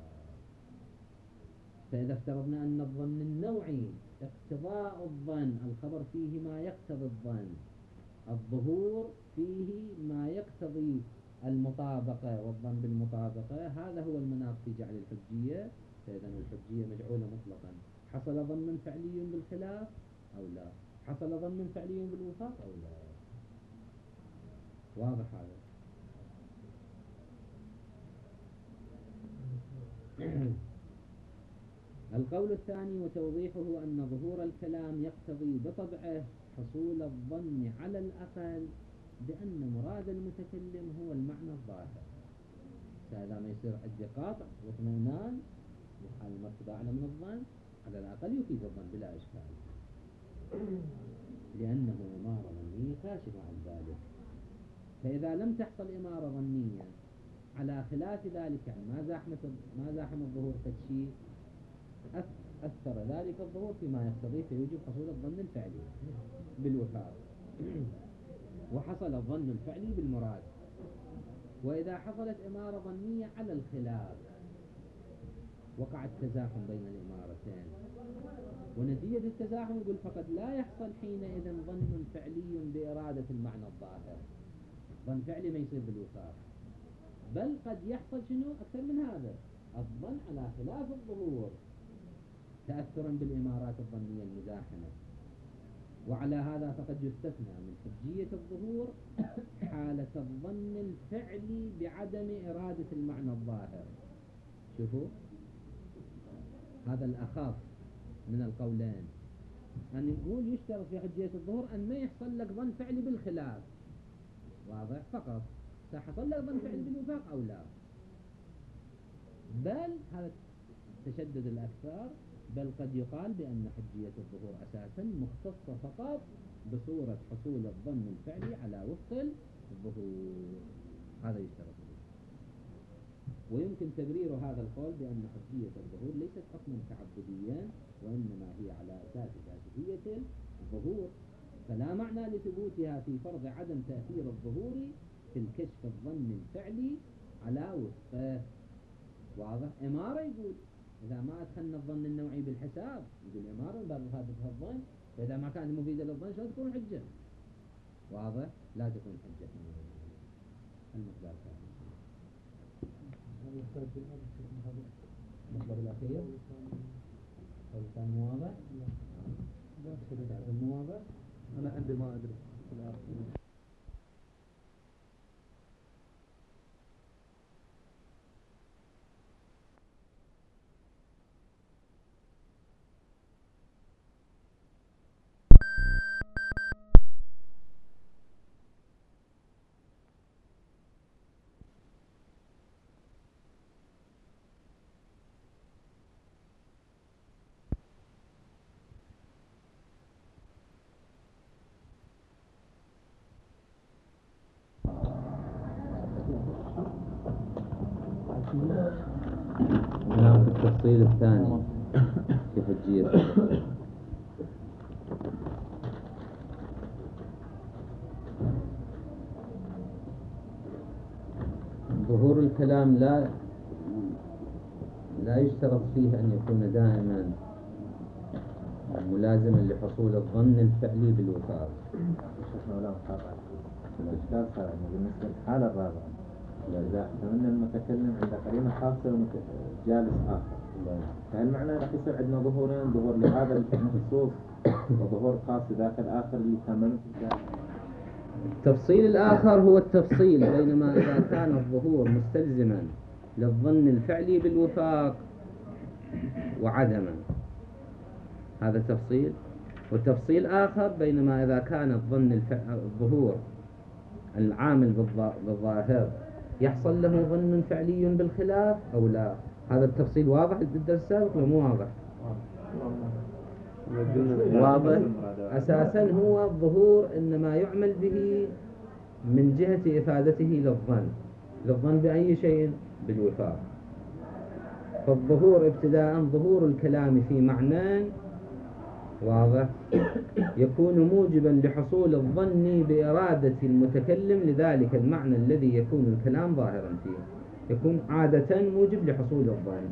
فإذا افترضنا أن الظن النوعي اقتضاء الظن، الخبر فيه ما يقتضي الظن، الظهور فيه ما يقتضي المطابقة والظن بالمطابقة، هذا هو المناط في جعل الحجية. فإذا الحجية مجعولة مطلقا، حصل ظن فعلي بالخلاف أو لا، حصل ظن فعلي بالوفاق أو لا. واضح هذا؟ القول الثاني وتوضيحه أن ظهور الكلام يقتضي بطبعه حصول الظن على الأقل بأن مراد المتكلم هو المعنى الظاهر. فإذا ما يصير عندي قاطع واطمئنان وحال المرتبة أعلى من الظن على الأقل يفيد الظن بلا إشكال، لأنه إمارة ظنية كاشفة عن ذلك. فإذا لم تحصل إمارة ظنية على خلاف ذلك، يعني ما زاحمت ما زاحم الظهور كالشيء، أثر ذلك الظهور فيما يقتضي فيوجب حصول الظن الفعلي بالوفاق وحصل الظن الفعلي بالمراد. وإذا حصلت إمارة ظنية على الخلاف وقع التزاحم بين الإمارتين، ونتيجة التزاحم يقول فقد لا يحصل حينئذ ظن فعلي بإرادة المعنى الظاهر، ظن فعلي ما يصير بالوفاق، بل قد يحصل شنو أكثر من هذا، الظن على خلاف الظهور تأثرا بالإمارات الظنية المزاحمة. وعلى هذا فقد يستثنى من حجية الظهور حالة الظن الفعلي بعدم إرادة المعنى الظاهر. شوفوا هذا الأخف من القولين، أن يقول يشترط في حجية الظهور أن ما يحصل لك ظن فعلي بالخلاف، واضح، فقط سيحصل لك ظن فعلي بالوفاق أو لا، بل هذا تشدد الأكثر، بل قد يقال بأن حجية الظهور أساسا مختصة فقط بصورة حصول الظن الفعلي على وفق الظهور، هذا يشترط به. ويمكن تبرير هذا القول بأن حجية الظهور ليست حكما تعبديا، وإنما هي على أساس كاشفية الظهور، فلا معنى لثبوتها في فرض عدم تأثير الظهور في الكشف الظن الفعلي على وفقه. واضح؟ إمارة يقول إذا ما أدخلنا الظن النوعي بالحساب يقول إمارة باب مفادتها الظن، فإذا ما كانت مفيدة للظن شلون تكون حجة؟ واضح؟ لا تكون حجة المقدار كافي. المطلب الأخير أو كان واضح؟ مو واضح؟ أنا عندي ما أدري. نعم، التفصيل الثاني في حجية ظهور الكلام. لا لا يشترط فيه أن يكون دائما ملازما لحصول الظن الفعلي بالوفاق. الإشكال صار عندنا بالنسبة للحالة الرابعة، إذا احتملنا المتكلم عند قرينة خاصة وجالس آخر، فهل معنى راح يصير عندنا ظهورين، ظهور لهذا الخصوص وظهور خاص ذاك الآخر اللي تمام في التفصيل الآخر هو التفصيل بينما إذا كان الظهور مستلزما للظن الفعلي بالوفاق وعدما، هذا تفصيل. والتفصيل آخر بينما إذا كان الظن الف... الظهور العامل بالظاهر يحصل له ظن فعلي بالخلاف أو لا. هذا التفصيل واضح للدرس السابق ولا مو واضح؟ واضح. أساسا هو الظهور إنما يعمل به من جهة إفادته للظن، للظن بأي شيء؟ بالوفاق. فالظهور ابتداء ظهور الكلام في معنى واضح يكون موجبا لحصول الظن بإرادة المتكلم لذلك المعنى الذي يكون الكلام ظاهرا فيه، يكون عادة موجب لحصول الظن.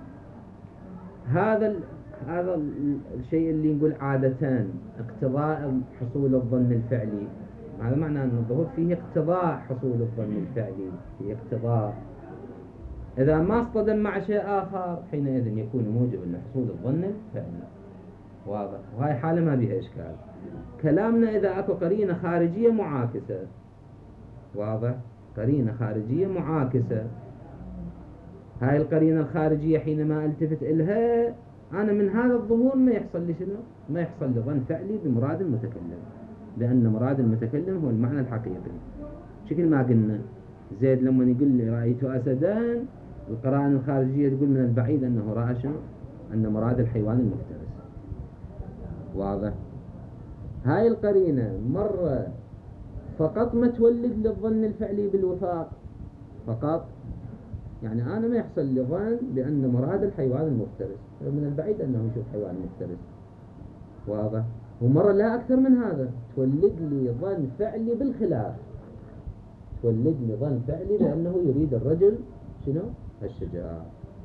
هذا هذا الشيء اللي نقول عادة اقتضاء حصول الظن الفعلي، هذا معنى أن الظهور فيه اقتضاء حصول الظن الفعلي، فيه اقتضاء. إذا ما اصطدم مع شيء آخر حينئذ يكون موجبا لحصول الظن الفعلي. واضح. وهي حالة ما بها إشكال. كلامنا إذا أكو قرينة خارجية معاكسة، واضح، قرينة خارجية معاكسة، هاي القرينة الخارجية حينما التفت إلها أنا من هذا الظهور ما يحصل لي شنو؟ ما يحصل لي ظن فعلي بمراد المتكلم، لأن مراد المتكلم هو المعنى الحقيقي. شكل ما قلنا زيد لما يقول لي رأيت أسدان، القرائن الخارجية تقول من البعيد أنه رأى شنو؟ أن مراد الحيوان المفترس. واضح. هاي القرينة مرة فقط ما تولد للظن الفعلي بالوفاق فقط، يعني أنا ما يحصل لي ظن بأن مراد الحيوان المفترس، من البعيد أنه يشوف حيوان مفترس. واضح. ومرة لا أكثر من هذا، تولد لي ظن فعلي بالخلاف، تولد لي ظن فعلي بأنه يريد الرجل شنو؟ الشجاع.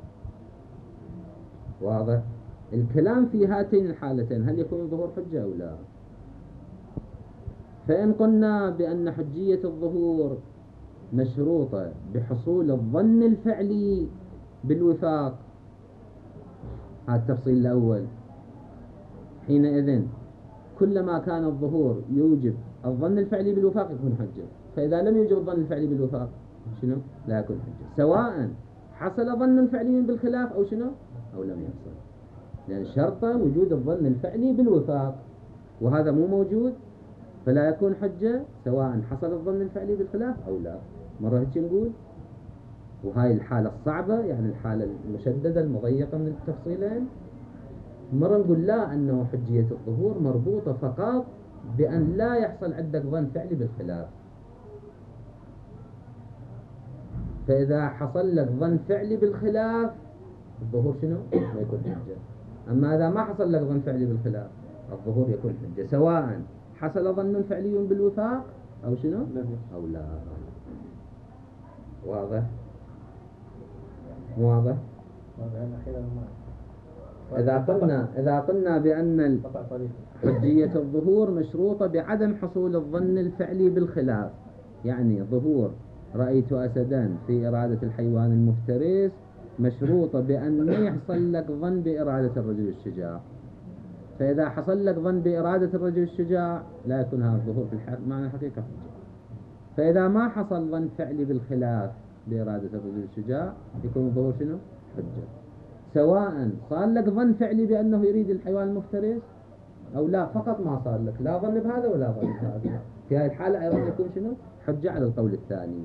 واضح. الكلام في هاتين الحالتين هل يكون الظهور حجة أو لا؟ فإن قلنا بأن حجية الظهور مشروطة بحصول الظن الفعلي بالوفاق، هذا التفصيل الأول، حينئذ كلما كان الظهور يوجب الظن الفعلي بالوفاق يكون حجة. فإذا لم يوجب الظن الفعلي بالوفاق شنو؟ لا يكون حجة، سواء حصل ظن فعلي بالخلاف أو شنو؟ أو لم يحصل، لأن شرط وجود الظن الفعلي بالوفاق، وهذا مو موجود فلا يكون حجة سواء حصل الظن الفعلي بالخلاف أو لا. مرة هيك نقول. وهاي الحالة الصعبة، يعني الحالة المشددة المضيقة من التفصيلين. مرة نقول لا، أنه حجية الظهور مربوطة فقط بأن لا يحصل عندك ظن فعلي بالخلاف. فإذا حصل لك ظن فعلي بالخلاف الظهور شنو؟ ما يكون حجة. أما إذا ما حصل لك ظن فعلي بالخلاف الظهور يكون حجة، سواء حصل ظن فعلي بالوفاق أو شنو؟ أو لا. واضح؟ واضح؟ إذا قلنا إذا قلنا بأن حجية الظهور مشروطة بعدم حصول الظن الفعلي بالخلاف، يعني ظهور رأيت أسدان في إرادة الحيوان المفترس مشروطة بأن ما يحصل لك ظن بإرادة الرجل الشجاع. فإذا حصل لك ظن بإرادة الرجل الشجاع لا يكون هذا الظهور في الحق معنى الحقيقة حجة. فإذا ما حصل ظن فعلي بالخلاف بإرادة الرجل الشجاع يكون الظهور شنو؟ حجة، سواء صار لك ظن فعلي بأنه يريد الحيوان المفترس أو لا، فقط ما صار لك لا ظن بهذا ولا ظن بهذا، في هذه الحالة أيضا يكون شنو؟ حجة على القول الثاني.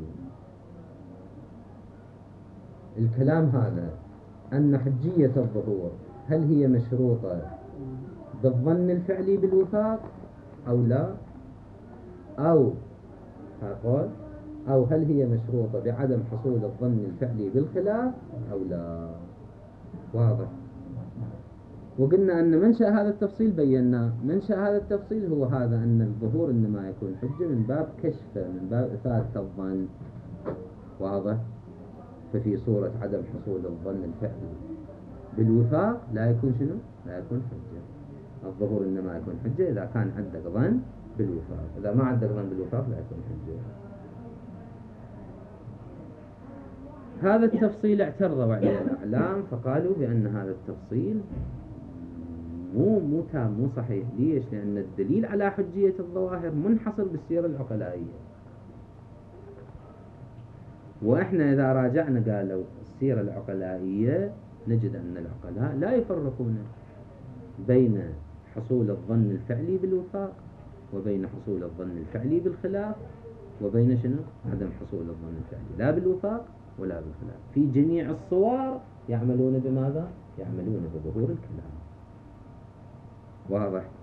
الكلام هذا أن حجية الظهور هل هي مشروطة بالظن الفعلي بالوفاق أو لا، أو هقول أو هل هي مشروطة بعدم حصول الظن الفعلي بالخلاف أو لا. واضح. وقلنا أن منشأ هذا التفصيل بينا منشأ هذا التفصيل هو هذا، أن الظهور إنما يكون حجة من باب كشفه، من باب إثارة الظن. واضح. ففي صورة عدم حصول الظن الفعلي بالوفاق لا يكون شنو؟ لا يكون حجة. الظهور إنما يكون حجة إذا كان عندك ظن بالوفاق. إذا ما عندك ظن بالوفاق لا يكون حجة. هذا التفصيل اعترضوا عليه الأعلام فقالوا بأن هذا التفصيل مو مو تام مو صحيح. ليش؟ لأن الدليل على حجية الظواهر منحصر بالسيرة العقلائية، وإحنا إذا راجعنا قالوا السيرة العقلائية نجد أن العقلاء لا يفرقون بين حصول الظن الفعلي بالوفاق وبين حصول الظن الفعلي بالخلاف وبين شنو؟ عدم حصول الظن الفعلي لا بالوفاق ولا بالخلاف. في جميع الصور يعملون بماذا؟ يعملون بظهور الكلام. واضح؟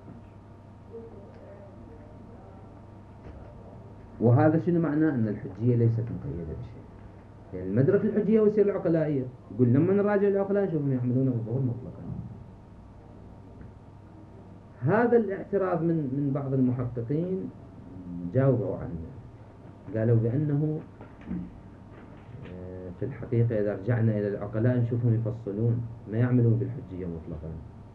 وهذا شنو معناه؟ أن الحجية ليست مقيدة بشيء. يعني المدرك الحجية والسيرة العقلائية يقول لما نراجع العقلاء نشوفهم يعملون بالظهور مطلقا. هذا الاعتراض من من بعض المحققين جاوبوا عنه، قالوا بأنه في الحقيقة إذا رجعنا إلى العقلاء نشوفهم يفصلون ما يعملون بالحجية مطلقا،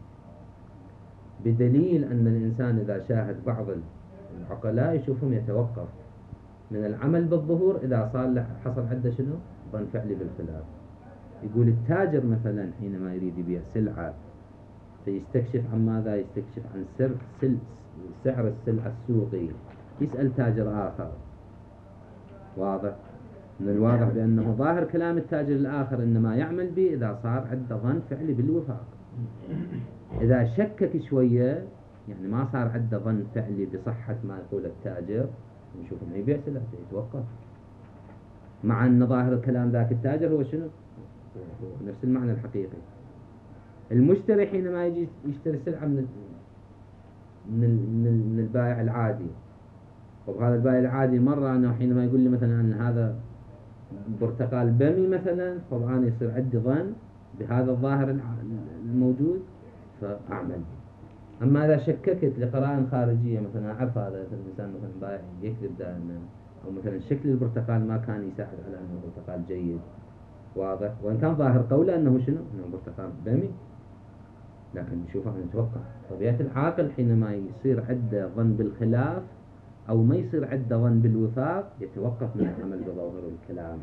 بدليل أن الإنسان إذا شاهد بعض العقلاء يشوفهم يتوقف من العمل بالظهور إذا صار حصل عنده شنو؟ ظن فعلي بالخلاف. يقول التاجر مثلا حينما يريد يبيع سلعة فيستكشف عن ماذا؟ يستكشف عن سر سل سعر السلعة السوقي، يسأل تاجر آخر. واضح؟ من الواضح بأنه ظاهر كلام التاجر الآخر إنما يعمل به إذا صار عنده ظن فعلي بالوفاق. إذا شكك شوية يعني ما صار عنده ظن فعلي بصحة ما يقول التاجر نشوف إنه يبيع سلعته يتوقف، مع أن ظاهر الكلام ذاك التاجر هو شنو؟ هو نفس المعنى الحقيقي. المشتري حينما يجي يشتري سلعة من من من البائع العادي، وهذا البائع العادي مرة أنه حينما يقول لي مثلا أن هذا برتقال بمي مثلا، طبعا يصير عندي ظن بهذا الظاهر الموجود فأعمل. أما إذا شككت لقرائن خارجية مثلا أعرف هذا الإنسان مثلا بائع يكذب دائما، أو مثلا شكل البرتقال ما كان يساعد على أنه برتقال جيد، واضح، وإن كان ظاهر قوله أنه شنو؟ أنه برتقال بمي، لكن نشوفه نتوقع. طبيعة العاقل حينما يصير عنده ظن بالخلاف أو ما يصير عنده ظن بالوفاق يتوقف من العمل بظاهر الكلام.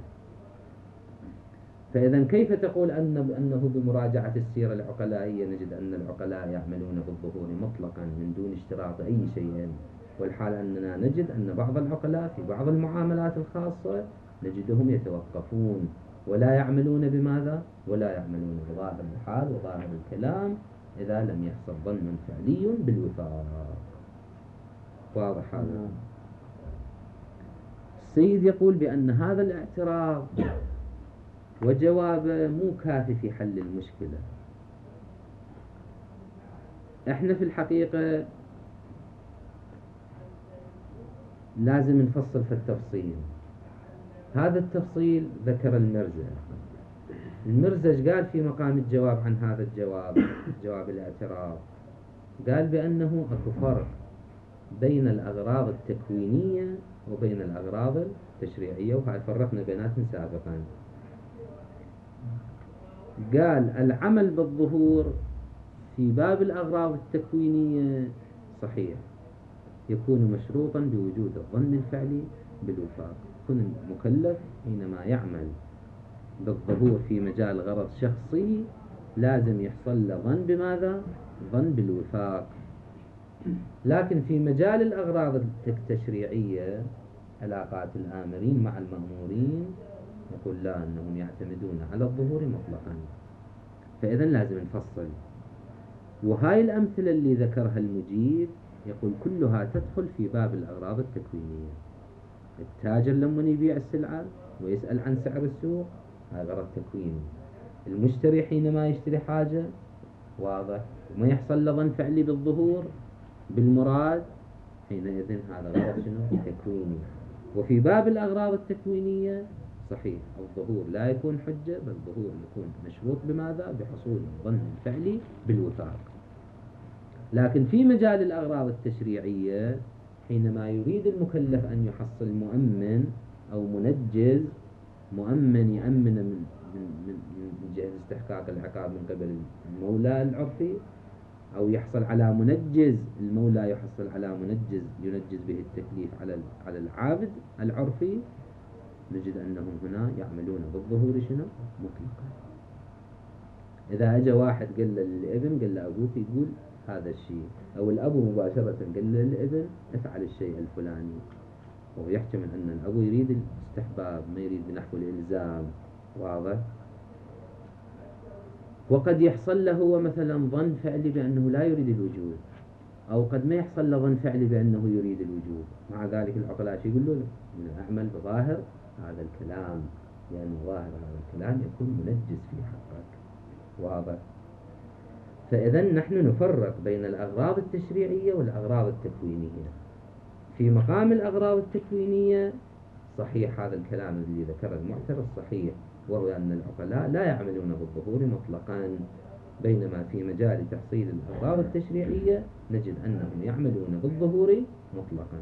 فإذا كيف تقول أن أنه بمراجعة السيرة العقلائية نجد أن العقلاء يعملون بالظهور مطلقا من دون اشتراط أي شيء، والحال أننا نجد أن بعض العقلاء في بعض المعاملات الخاصة نجدهم يتوقفون ولا يعملون بماذا؟ ولا يعملون بظاهر الحال وظاهر الكلام إذا لم يحصل ظن فعلي بالوفاق. واضح هذا؟ السيد يقول بأن هذا الاعتراض وجوابه مو كافي في حل المشكلة. احنا في الحقيقة لازم نفصل في التفصيل. هذا التفصيل ذكر المرزا. المرزا قال في مقام الجواب عن هذا الجواب جواب الاعتراض، قال بأنه أكو فرق بين الأغراض التكوينية وبين الأغراض التشريعية، وهاي فرقنا بيناتهم سابقا. قال العمل بالظهور في باب الأغراض التكوينية صحيح، يكون مشروطا بوجود الظن الفعلي بالوفاق. يكون المكلف حينما يعمل بالظهور في مجال غرض شخصي لازم يحصل له ظن بماذا؟ ظن بالوفاق. لكن في مجال الأغراض التشريعية علاقات الآمرين مع المأمورين يقول لا، أنهم يعتمدون على الظهور مطلقا. فإذا لازم نفصل. وهاي الأمثلة اللي ذكرها المجيب يقول كلها تدخل في باب الأغراض التكوينية. التاجر لما يبيع السلعة ويسأل عن سعر السوق هذا غرض تكويني. المشتري حينما يشتري حاجة واضح وما يحصل له ظن فعلي بالظهور بالمراد، حينئذ هذا غرض شنو؟ تكويني. وفي باب الأغراض التكوينية صحيح الظهور لا يكون حجة، بل الظهور يكون مشروط بماذا؟ بحصول الظن الفعلي بالوفاق. لكن في مجال الأغراض التشريعية حينما يريد المكلف أن يحصل مؤمن أو منجز، مؤمن يأمن من من من جهة استحقاق العقاب من قبل المولى العرفي، أو يحصل على منجز، المولى يحصل على منجز ينجز به التكليف على على العابد العرفي، نجد أنهم هنا يعملون بالظهور شنو؟ مطلقا. إذا أجى واحد قال للابن، قال له أبوك يقول هذا الشيء، أو الأبو مباشرة قال للابن افعل الشيء الفلاني، ويحتمل أن الأبو يريد الاستحباب ما يريد نحو الإلزام، واضح؟ وقد يحصل له هو مثلا ظن فعلي بأنه لا يريد الوجوب، أو قد ما يحصل له ظن فعلي بأنه يريد الوجوب، مع ذلك العقلاء شو يقولوا له؟ من أعمل بظاهر هذا الكلام، لأن ظاهر هذا الكلام يكون منجز في حقك، واضح؟ فإذا نحن نفرق بين الأغراض التشريعية والأغراض التكوينية. في مقام الأغراض التكوينية صحيح هذا الكلام الذي ذكره المعترض صحيح، وهو أن العقلاء لا يعملون بالظهور مطلقا، بينما في مجال تحصيل الأغراض التشريعية نجد أنهم يعملون بالظهور مطلقا،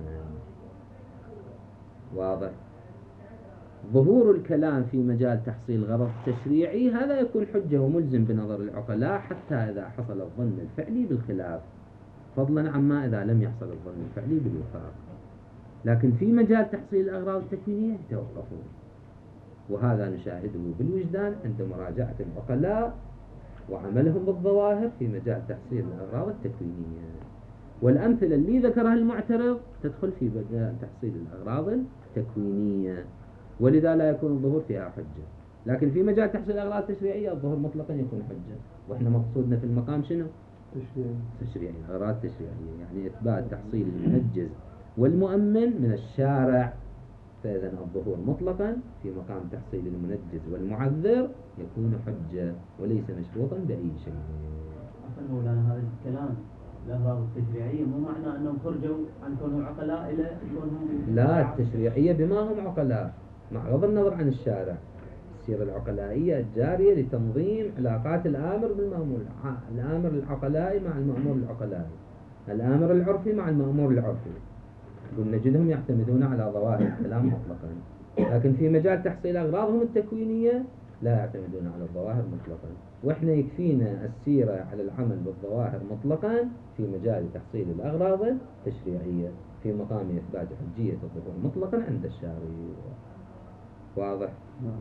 واضح؟ ظهور الكلام في مجال تحصيل غرض تشريعي هذا يكون حجة وملزم بنظر العقلاء حتى إذا حصل الظن الفعلي بالخلاف، فضلا عما إذا لم يحصل الظن الفعلي بالوفاق. لكن في مجال تحصيل الأغراض التكوينية يتوقفون، وهذا نشاهده بالوجدان عند مراجعة العقلاء وعملهم بالظواهر في مجال تحصيل الأغراض التكوينية. والأمثلة اللي ذكرها المعترض تدخل في مجال تحصيل الأغراض التكوينية، ولذا لا يكون الظهور فيها حجة. لكن في مجال تحصيل الأغراض التشريعية الظهور مطلقا يكون حجة، وإحنا مقصودنا في المقام شنو؟ تشريعي. تشريعي، أغراض تشريعية، يعني إثبات تحصيل المنجز والمؤمن من الشارع. فإذا الظهور مطلقا في مقام تحصيل المنجز والمعذر يكون حجة وليس مشروطا بأي شيء. عفوا مولانا، هذا الكلام الأغراض التشريعية مو معنى أنهم خرجوا عن كونهم عقلاء إلى كونهم لا، التشريعية بما هم عقلاء مع غض النظر عن الشارع، تصير العقلائية الجارية لتنظيم علاقات الآمر بالمأمور، الآمر العقلائي مع المأمور العقلائي، الآمر العرفي مع المأمور العرفي، نجدهم يعتمدون على ظواهر الكلام مطلقا. لكن في مجال تحصيل أغراضهم التكوينية لا يعتمدون على الظواهر مطلقا، وإحنا يكفينا السيرة على العمل بالظواهر مطلقا في مجال تحصيل الأغراض التشريعية في مقام إثبات حجية الظهور مطلقا عند الشارع، واضح؟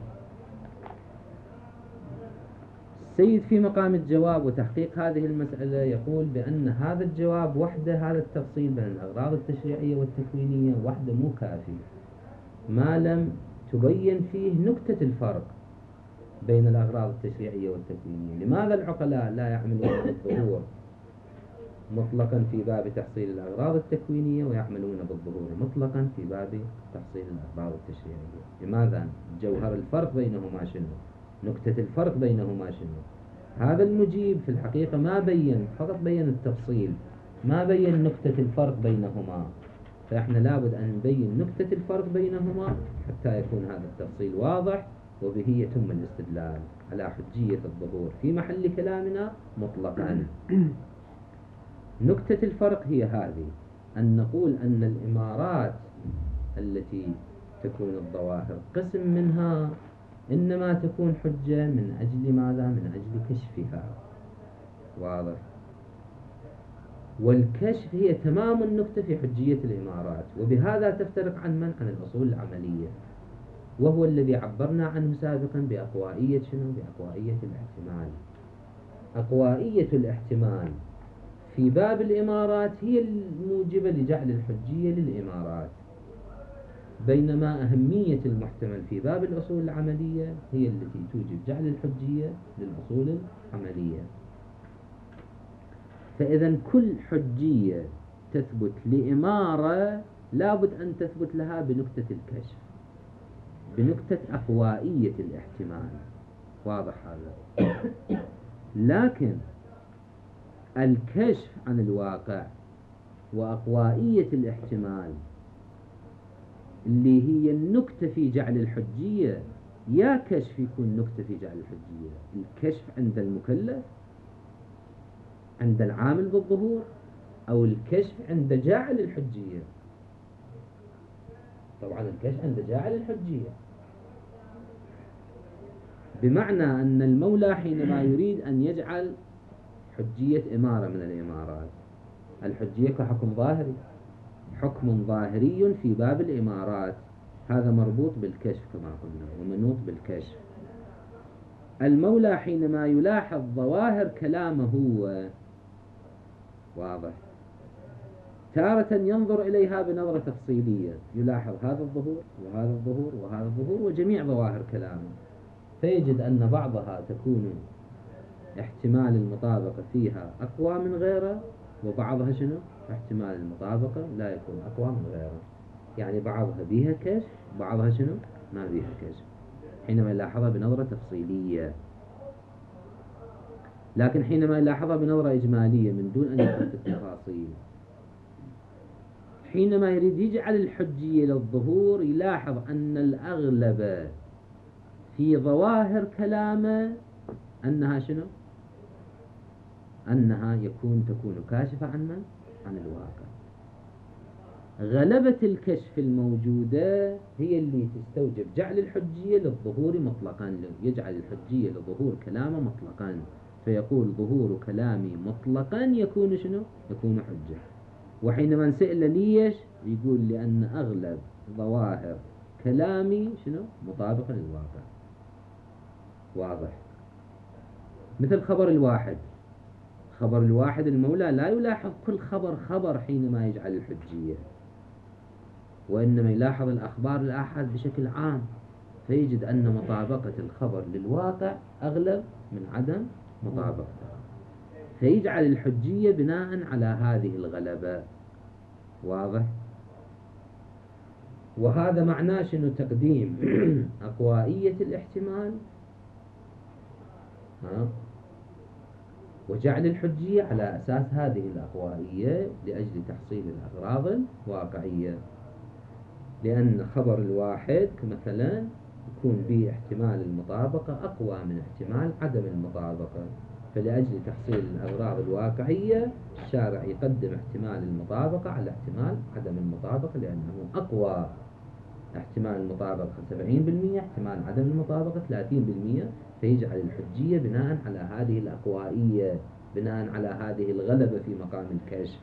السيد في مقام الجواب وتحقيق هذه المسألة يقول بأن هذا الجواب وحده، هذا التفصيل بين الأغراض التشريعية والتكوينية وحده مو كافي ما لم تبين فيه نكتة الفرق بين الأغراض التشريعية والتكوينية. لماذا العقلاء لا يعملون بالظهور مطلقا في باب تحصيل الأغراض التكوينية ويعملون بالظهور مطلقا في باب تحصيل الأغراض التشريعية؟ لماذا؟ جوهر الفرق بينهما شنو؟ نكتة الفرق بينهما شنو؟ هذا المجيب في الحقيقة ما بين، فقط بين التفصيل، ما بين نكتة الفرق بينهما. فإحنا لابد أن نبين نكتة الفرق بينهما حتى يكون هذا التفصيل واضح، وبه يتم الاستدلال على حجية الظهور في محل كلامنا مطلقا. نكتة الفرق هي هذه، أن نقول أن الإمارات التي تكون الظواهر قسم منها إنما تكون حجة من أجل ماذا؟ من أجل كشفها، واضح؟ والكشف هي تمام النكتة في حجية الإمارات، وبهذا تفترق عن من؟ عن الأصول العملية، وهو الذي عبرنا عنه سابقا بأقوائية شنو؟ بأقوائية الاحتمال. أقوائية الاحتمال في باب الإمارات هي الموجبة لجعل الحجية للإمارات، بينما أهمية المحتمل في باب الأصول العملية هي التي توجب جعل الحجية للأصول العملية. فإذا كل حجية تثبت لإمارة لابد أن تثبت لها بنكتة الكشف، بنكتة أقوائية الاحتمال، واضح هذا؟ لكن الكشف عن الواقع وأقوائية الاحتمال اللي هي النكتة في جعل الحجية، يا كشف يكون نكتة في جعل الحجية، الكشف عند المكلف عند العامل بالظهور، أو الكشف عند جاعل الحجية. طبعا الكشف عند جاعل الحجية، بمعنى أن المولى حينما يريد أن يجعل حجية إمارة من الإمارات. الحجية كحكم ظاهري، حكم ظاهري في باب الإمارات، هذا مربوط بالكشف كما قلنا ومنوط بالكشف. المولى حينما يلاحظ ظواهر كلامه هو واضح، تارة ينظر إليها بنظرة تفصيلية، يلاحظ هذا الظهور وهذا الظهور وهذا الظهور وجميع ظواهر كلامه، فيجد أن بعضها تكون احتمال المطابقة فيها أقوى من غيره، وبعضها شنو؟ احتمال المطابقة لا يكون أقوى من غيره، يعني بعضها بيها كشف، بعضها شنو؟ ما بيها كشف، حينما يلاحظها بنظرة تفصيلية. لكن حينما يلاحظها بنظرة إجمالية من دون أن يكون في التفاصيل، حينما يريد يجعل الحجية للظهور يلاحظ أن الأغلب في ظواهر كلامه أنها شنو؟ أنها يكون تكون كاشفة عن من؟ عن الواقع. غلبة الكشف الموجودة هي اللي تستوجب جعل الحجية للظهور مطلقا، يجعل الحجية لظهور كلامه مطلقا، فيقول ظهور كلامي مطلقا يكون شنو؟ يكون حجة. وحينما نسأل ليش؟ يقول لأن أغلب ظواهر كلامي شنو؟ مطابقة للواقع. واضح؟ مثل خبر الواحد، خبر الواحد المولى لا يلاحظ كل خبر خبر حينما يجعل الحجية، وإنما يلاحظ الأخبار الآحاد بشكل عام، فيجد أن مطابقة الخبر للواقع أغلب من عدم مطابقته، فيجعل الحجية بناء على هذه الغلبة. واضح؟ وهذا معناه شنو؟ تقديم أقوائية الاحتمال ها وجعل الحجية على أساس هذه الأقوائية لأجل تحصيل الأغراض الواقعية. لأن خبر الواحد مثلا يكون به احتمال المطابقة أقوى من احتمال عدم المطابقة، فلأجل تحصيل الأغراض الواقعية الشارع يقدم احتمال المطابقة على احتمال عدم المطابقة، لأنه أقوى. احتمال المطابقة سبعين بالمئة، احتمال عدم المطابقة ثلاثين بالمئة، فيجعل الحجية بناء على هذه الأقوائية، بناء على هذه الغلبة في مقام الكشف.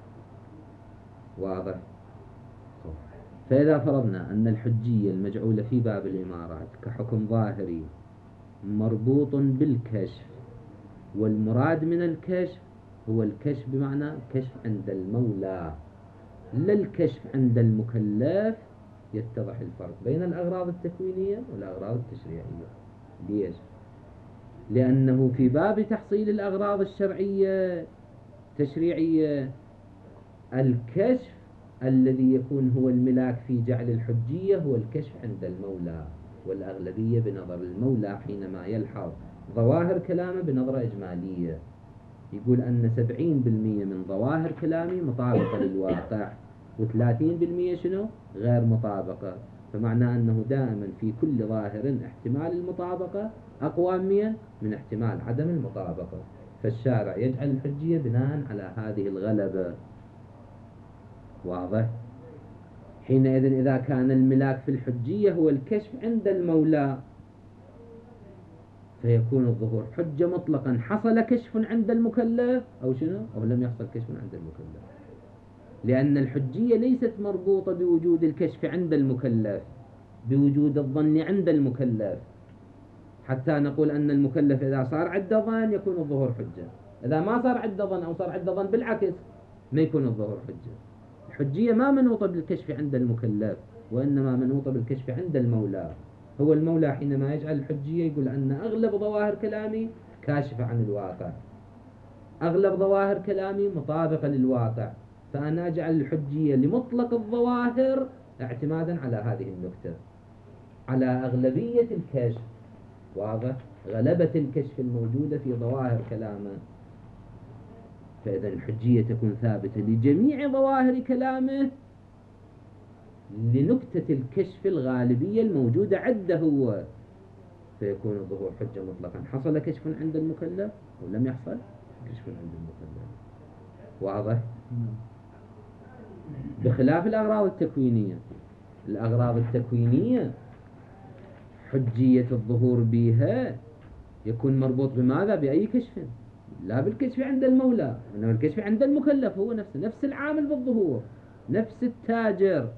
واضح؟ فإذا فرضنا أن الحجية المجعولة في باب الإمارات كحكم ظاهري مربوط بالكشف، والمراد من الكشف هو الكشف بمعنى كشف عند المولى لا الكشف عند المكلف، يتضح الفرق بين الأغراض التكوينية والأغراض التشريعية. ليش؟ لأنه في باب تحصيل الأغراض الشرعية تشريعية الكشف الذي يكون هو الملاك في جعل الحجية هو الكشف عند المولى، والأغلبية بنظر المولى حينما يلحظ ظواهر كلامه بنظرة إجمالية، يقول أن سبعين بالمئة من ظواهر كلامي مطابقة للواقع وثلاثين بالمئة شنو؟ غير مطابقة، فمعنى أنه دائما في كل ظاهر احتمال المطابقة أقوى من احتمال عدم المطابقة، فالشارع يجعل الحجية بناء على هذه الغلبة. واضح؟ حينئذ إذا كان الملاك في الحجية هو الكشف عند المولى فيكون الظهور حجة مطلقا، حصل كشف عند المكلف أو شنو؟ أو لم يحصل كشف عند المكلف، لأن الحجية ليست مربوطة بوجود الكشف عند المكلف، بوجود الظن عند المكلف، حتى نقول أن المكلف إذا صار عنده ظن يكون الظهور حجة، إذا ما صار عنده ظن أو صار عنده ظن بالعكس ما يكون الظهور حجة. الحجية ما منوطة بالكشف عند المكلف، وإنما منوطة بالكشف عند المولى. هو المولى حينما يجعل الحجية يقول أن أغلب ظواهر كلامي كاشفة عن الواقع، أغلب ظواهر كلامي مطابقة للواقع، فأنا أجعل الحجية لمطلق الظواهر اعتمادا على هذه النكتة، على أغلبية الكشف. واضح؟ غلبة الكشف الموجودة في ظواهر كلامه، فإذا الحجية تكون ثابتة لجميع ظواهر كلامه لنكتة الكشف الغالبية الموجودة عنده هو، فيكون الظهور حجة مطلقا، حصل كشف عند المكلف ولم يحصل كشف عند المكلف. واضح؟ بخلاف الأغراض التكوينية، الأغراض التكوينية حجية الظهور بها يكون مربوط بماذا؟ بأي كشف؟ لا بالكشف عند المولى، إنما الكشف عند المكلف هو نفسه، نفس العامل بالظهور، نفس التاجر.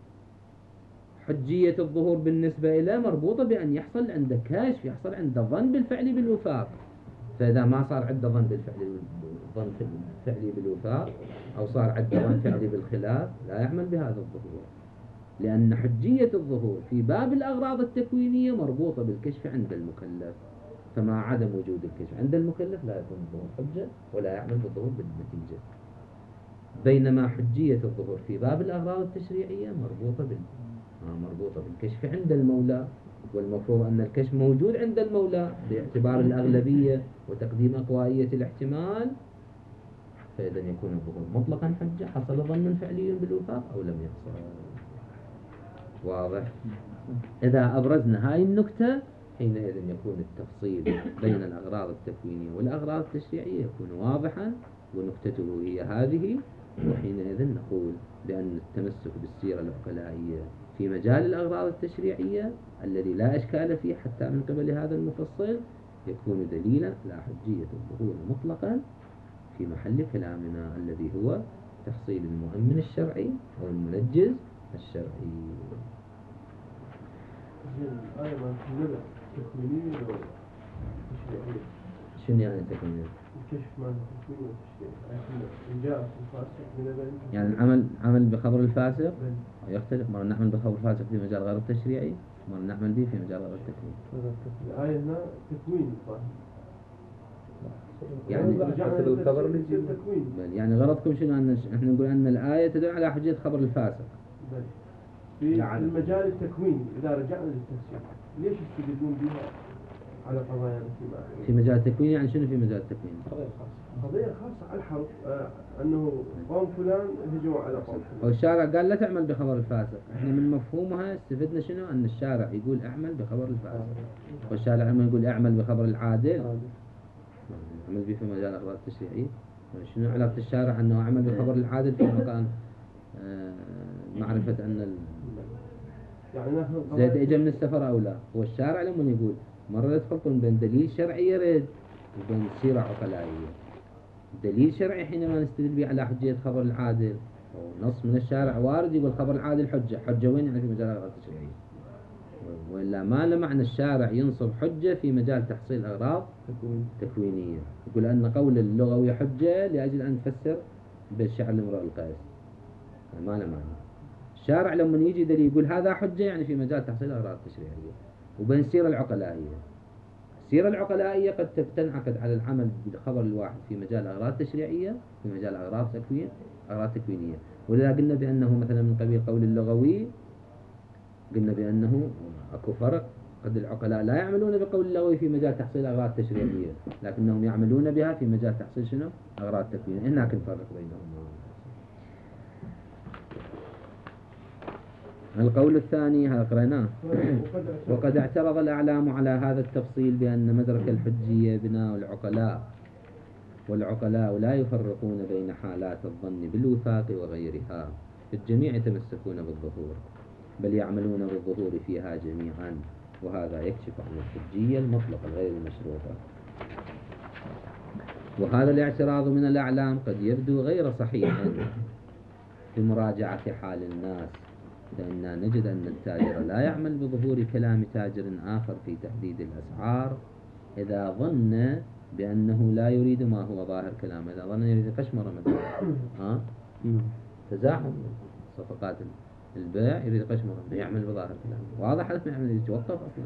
حجية الظهور بالنسبة إليه مربوطة بأن يحصل عنده كشف، يحصل عنده ظن بالفعل بالوفاق. فإذا ما صار عنده ظن بالفعل ظن بالفعل بالوفاق، أو صار عنده ظن فعلي بالخلاف، لا يعمل بهذا الظهور، لأن حجية الظهور في باب الأغراض التكوينية مربوطة بالكشف عند المكلف. فمع عدم وجود الكشف عند المكلف لا يكون الظهور حجة ولا يعمل بالظهور بالنتيجة. بينما حجية الظهور في باب الأغراض التشريعية مربوطة بال مربوطة بالكشف عند المولى، والمفروض أن الكشف موجود عند المولى باعتبار الأغلبية وتقديم أقوائية الاحتمال. فإذا يكون الظهور مطلقا حجة حصل ظن فعلي بالوفاق أو لم يحصل. واضح؟ إذا أبرزنا هاي النكتة حينئذ يكون التفصيل بين الأغراض التكوينية والأغراض التشريعية يكون واضحا، ونكتته هي هذه. وحينئذ نقول بأن التمسك بالسيرة العقلائية في مجال الأغراض التشريعية الذي لا إشكال فيه حتى من قبل هذا المفصل يكون دليلا على حجية الظهور مطلقا في محل كلامنا الذي هو تحصيل المؤمن الشرعي أو المنجز الشرعي. الآية ما تنبع تكوينية أو تشريعية؟ شنو يعني تكوينية؟ الكشف ما تكوينية وتشريعية، إن جاء في الفاسق من يعني العمل عمل بخبر الفاسق يختلف، مرة نعمل بخبر الفاسق في مجال غير التشريعي، مرة نعمل به في مجال غير التكوين. الآية هنا تكوين يعني يعني غرضكم شنو؟ أن احنا نقول أن الآية تدل على حجية خبر الفاسق في المجال التكويني. إذا رجعنا للتفسير ليش يستدلون بها على قضايا التي في مجال التكوين؟ يعني شنو في مجال التكوين؟ قضية خاصة على الحرب، آه أنه قوم فلان هجموا على قوم فلان، والشارع قال لا تعمل بخبر الفاسق. احنا من مفهومها استفدنا شنو؟ أن الشارع يقول اعمل بخبر الفاسق، والشارع لما يقول اعمل بخبر العادل عمل به في مجال الأغراض التشريعية. شنو علاقة الشارع أنه عمل بخبر العادل في مكان آه معرفة أن ال... يعني زيد إجا من السفر أو لا؟ هو الشارع لما يقول مرة يتفرقون بين دليل شرعي يرد وبين سيرة عقلائية. دليل شرعي حينما نستدل به على حجية خبر العادل، ونص من الشارع وارد يقول خبر العادل حجة. حجة وين؟ يعني في مجال الأغراض التشريعية. وإلا ما له معنى الشارع ينصب حجة في مجال تحصيل أغراض تكوينية. يقول أن قول اللغوي حجة لأجل أن تفسر بالشعر الامرؤ القيس، ما له معنى. الشارع لما يجي دليل يقول هذا حجة يعني في مجال تحصيل أغراض تشريعية. وبين السيرة العقلائية، السيرة العقلائية قد تنعقد على العمل بالخبر الواحد في مجال أغراض تشريعية في مجال أغراض تكوين أغراض تكوينية. ولذا قلنا بأنه مثلا من قبيل قول اللغوي قلنا بأنه أكو فرق، قد العقلاء لا يعملون بقول اللغوي في مجال تحصيل أغراض تشريعية، لكنهم يعملون بها في مجال تحصيل شنو؟ أغراض تكوينية. هناك نفرق بينهم. القول الثاني هذا قرأناه. وقد اعترض الأعلام على هذا التفصيل بأن مدرك الحجية بناء العقلاء، والعقلاء لا يفرقون بين حالات الظن بالوفاق وغيرها، الجميع يتمسكون بالظهور بل يعملون بالظهور فيها جميعا، وهذا يكشف عن الحجية المطلقة الغير المشروطة. وهذا الاعتراض من الأعلام قد يبدو غير صحيحا بمراجعة حال الناس، فإننا نجد أن التاجر لا يعمل بظهور كلام تاجر آخر في تحديد الأسعار إذا ظن بأنه لا يريد ما هو ظاهر كلامه، إذا ظن يريد قشمرة مثلا، ها تزاحم صفقات البيع يريد قشمرة يعمل بظاهر كلامه، واضح هذا يعمل يتوقف أصلا.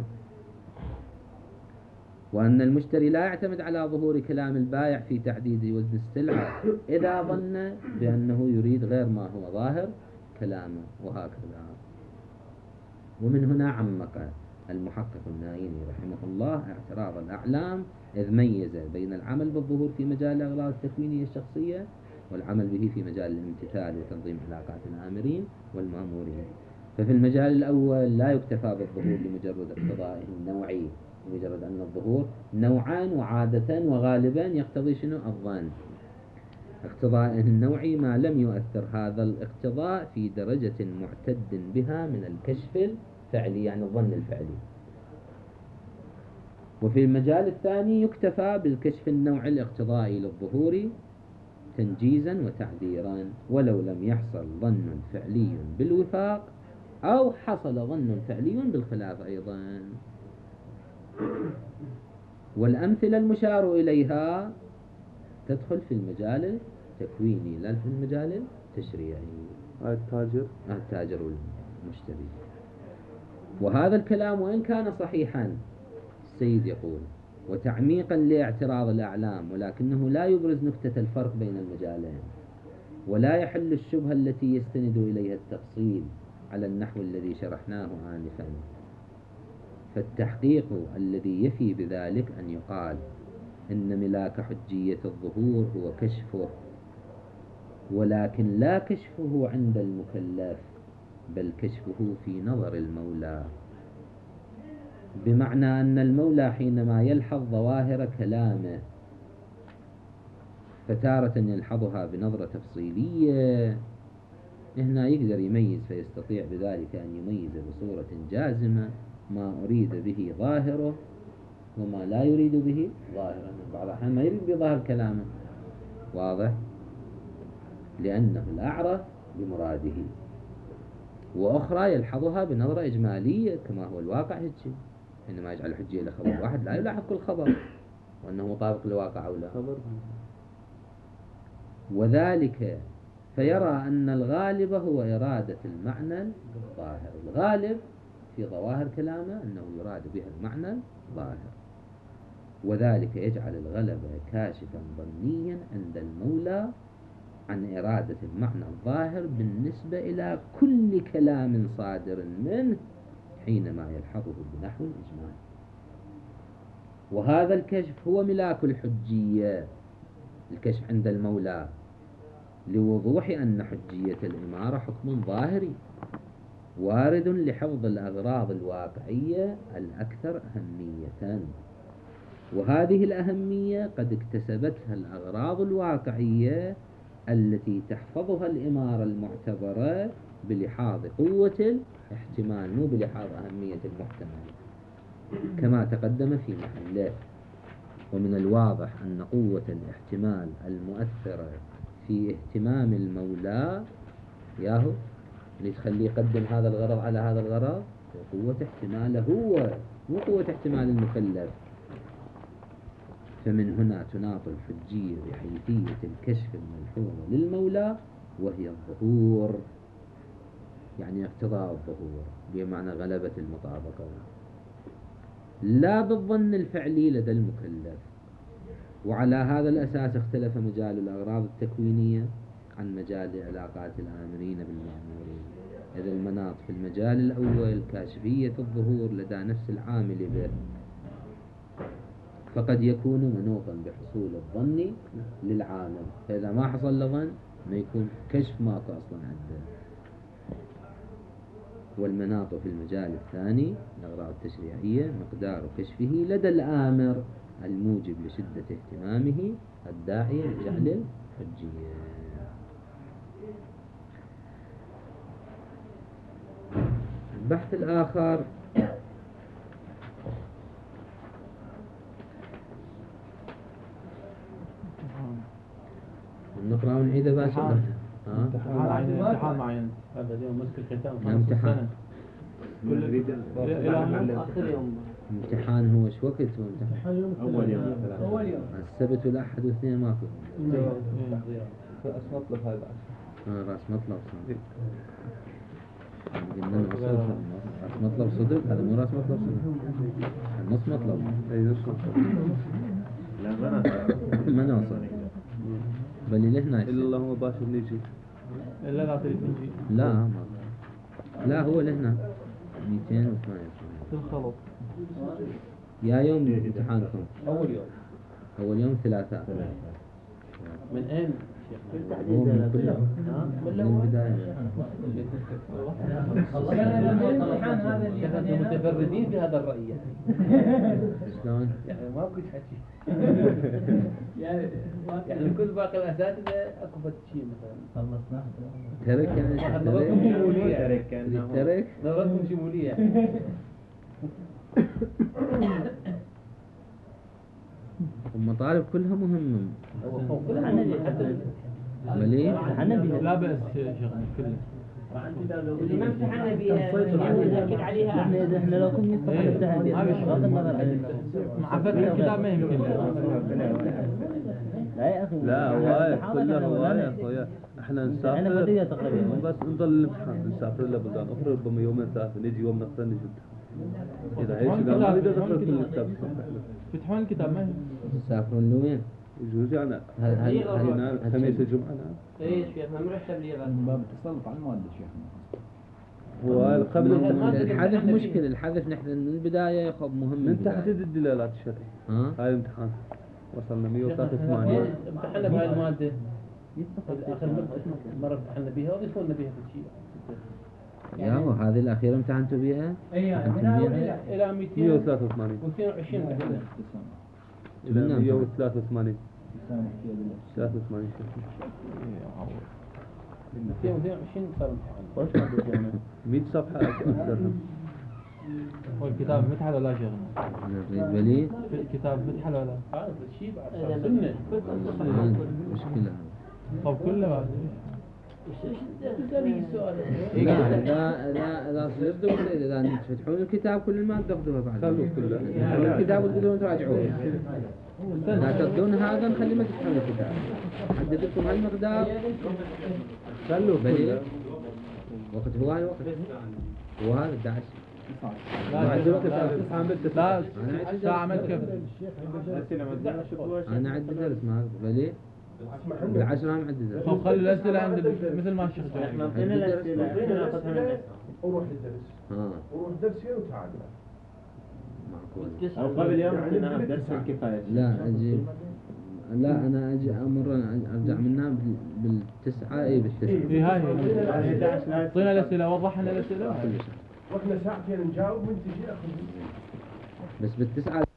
وأن المشتري لا يعتمد على ظهور كلام البائع في تحديد وزن السلعة إذا ظن بأنه يريد غير ما هو ظاهر كلامه، وهكذا. ومن هنا عمق المحقق النايني رحمه الله اعتراض الأعلام، إذ ميز بين العمل بالظهور في مجال الأغراض التكوينية الشخصية والعمل به في مجال الامتثال وتنظيم علاقات الآمرين والمأمورين. ففي المجال الأول لا يكتفى بالظهور لمجرد اقتضائه النوعي، لمجرد أن الظهور نوعان وعادة وغالبا يقتضي شنو؟ الظن. اقتضائه النوعي ما لم يؤثر هذا الاقتضاء في درجة معتد بها من الكشف الفعلي، يعني الظن الفعلي. وفي المجال الثاني يكتفى بالكشف النوعي الاقتضائي للظهور تنجيزا وتعذيرا ولو لم يحصل ظن فعلي بالوفاق أو حصل ظن فعلي بالخلاف أيضا. والأمثلة المشار إليها تدخل في المجال التكويني لا في المجال التشريعي. التاجر التاجر والمشتري. وهذا الكلام وإن كان صحيحا السيد يقول وتعميقا لاعتراض الأعلام، ولكنه لا يبرز نكتة الفرق بين المجالين، ولا يحل الشبهة التي يستند إليها التفصيل على النحو الذي شرحناه آنفا. فالتحقيق الذي يفي بذلك أن يقال إن ملاك حجية الظهور هو كشفه، ولكن لا كشفه عند المكلف، بل كشفه في نظر المولى، بمعنى أن المولى حينما يلحظ ظواهر كلامه فتارة يلحظها بنظرة تفصيلية، هنا يقدر يميز فيستطيع بذلك أن يميز بصورة جازمة ما أريد به ظاهره وما لا يريد به ظاهره. بعض الأحيان ما يريد بظاهر كلامه، واضح، لأنه الأعرف بمراده، وأخرى يلحظها بنظرة إجمالية كما هو الواقع هيك، حينما يجعل الحجية لخبر واحد لا يلاحظ كل خبر وأنه مطابق للواقع أو لا، وذلك فيرى أن الغالب هو إرادة المعنى الظاهر. الغالب في ظواهر كلامه أنه يراد بها المعنى الظاهر، وذلك يجعل الغلبة كاشفا ظنيا عند المولى عن إرادة المعنى الظاهر بالنسبة إلى كل كلام صادر منه حينما يلحظه بنحو الإجمال. وهذا الكشف هو ملاك الحجية، الكشف عند المولى، لوضوح أن حجية الإمارة حكم ظاهري وارد لحفظ الأغراض الواقعية الأكثر أهمية، وهذه الأهمية قد اكتسبتها الأغراض الواقعية التي تحفظها الإمارة المعتبرة بلحاظ قوة الاحتمال، مو بلحاظ أهمية المحتمل كما تقدم في محله. ومن الواضح أن قوة الاحتمال المؤثرة في اهتمام المولى ياهو اللي تخليه يقدم هذا الغرض على هذا الغرض قوة احتماله هو، مو قوة احتمال المكلف. فمن هنا تناط الحجية بحيثية الكشف الملحوظة للمولى وهي الظهور، يعني اقتضاء الظهور بمعنى غلبة المطابقة، لا بالظن الفعلي لدى المكلف. وعلى هذا الأساس اختلف مجال الأغراض التكوينية عن مجال علاقات الآمرين بالمأمورين، إذ المناط في المجال الأول كاشفية الظهور لدى نفس العامل به، فقد يكون منوطا بحصول الظن للعامل، فإذا ما حصل له ظن ما يكون كشف ماكو أصلا عنده. والمناط في المجال الثاني الأغراض التشريعية مقدار كشفه لدى الآمر الموجب لشدة اهتمامه الداعية لجعل الحجية. البحث الآخر نقرأ ونعيده باشا. امتحان معين هذا اليوم مسك الختام امتحان نريد الى اخر يوم امتحان. هو ايش وقت هو امتحان؟ أول يوم أول يوم السبت والأحد والاثنين ماكو. راس مطلب هذا اه راس مطلب صدق. قلنا راس مطلب صدق، هذا مو راس مطلب صدق، نص مطلب. اي نص مطلب. لا ما نوصل بل لهنا الا اللهم باشر نيجي لا لا تريد نجي لا ما. لا هو لهنا مئتين وثمانية الخلط. يا يوم امتحانكم؟ اول يوم أول يوم ثلاثاء. من اين هو من كله من البداية. الامتحان هذا اللي نحن متفردين في هذا الرأي شلون؟ يعني ما كنت حكي يعني يعني كل باقي الأساتذة أكو فد شيء مثلا خلصنا ترك يعني نظرتهم شمولية ترك ترك نظرتهم شمولية المطالب كلها مهمة. حنبي حتى مليء حنبي لا بأس شغل كله. اللي ما امتحنا بيها نأكد عليها. احنا احنا لو كنا نمتحن بيها بغض النظر عن مع فتح الكتاب ما يمكن. لا يا اخي لا هواية كلها هواية يا اخويا. احنا احنا نسافر قضية تقريبا بس نضل الامتحان، نسافر إلى بلدان أخرى ربما يومين ثلاثة نجي يوم نقرأ نجي امتحان. إذا هيك إذا ما نقدر نقرأ كل الكتاب فتحون الكتاب ما يهم. تسافرون لوين؟ يجوز يعني هل هل هنا هل الخميس الجمعة نعم. ايش شيخ ما نروح تبليغ من باب التسلط على المواد شيخنا. هو قبل الحذف مشكلة، الحذف نحن من البداية يخب مهم من تحديد الدلالات الشرعية. ها؟ هاي الامتحان وصلنا مية وثلاثة وثمانين. امتحنا بهاي المادة آخر مرة امتحنا بيها وضيفونا بيها في الشيء. يا هو هذه الأخيرة امتحنتوا بيها؟ اي امتحنتوا من بيها؟ إلى مية مئتين وثلاثة وثمانين. واثنين وعشرين إلى مية وثلاثة وثمانين. ثلاثة وثمانين مئتين واثنين وعشرين صار امتحان. مية صفحة أكثر. والكتاب فتح ولا شغل؟ بلي؟ الكتاب فتح ولا؟ هذا الشيء بعد سنة. مشكلة. طب كله بعد. تسألني السؤال. لا لا لا لا صرتوا إذا تفتحون الكتاب كل ما تاخذوها بعد. خلوا كله. الكتاب وتقدرون تراجعوه. إذا تاخذون هذا نخلي ما تفتحون الكتاب. حدد لكم هالمقدار. خلوا بلي. كله. وقت هو هاي وقت. هو هذا أحد عشر. لا لا ساعة ما تكفي. أنا عندي درس ما بلي. بالعشرة أنا عندي درس. طب خلي الأسئلة عند مثل ما الشيخ جاي. احنا اعطينا الأسئلة ناخذها من الأسئلة. وروح الدرس. ها. وروح درسين وتعال. أو قبل يوم اعطيناها بدرس الكفاية. لا أجي. لا أنا أجي مرة أرجع منها بال- بالتسعة إيه بالتسعة. في هاي اعطينا الأسئلة وضح لنا الأسئلة. واحنا ساعتين نجاوب من تجي اخذ. بس بالتسعة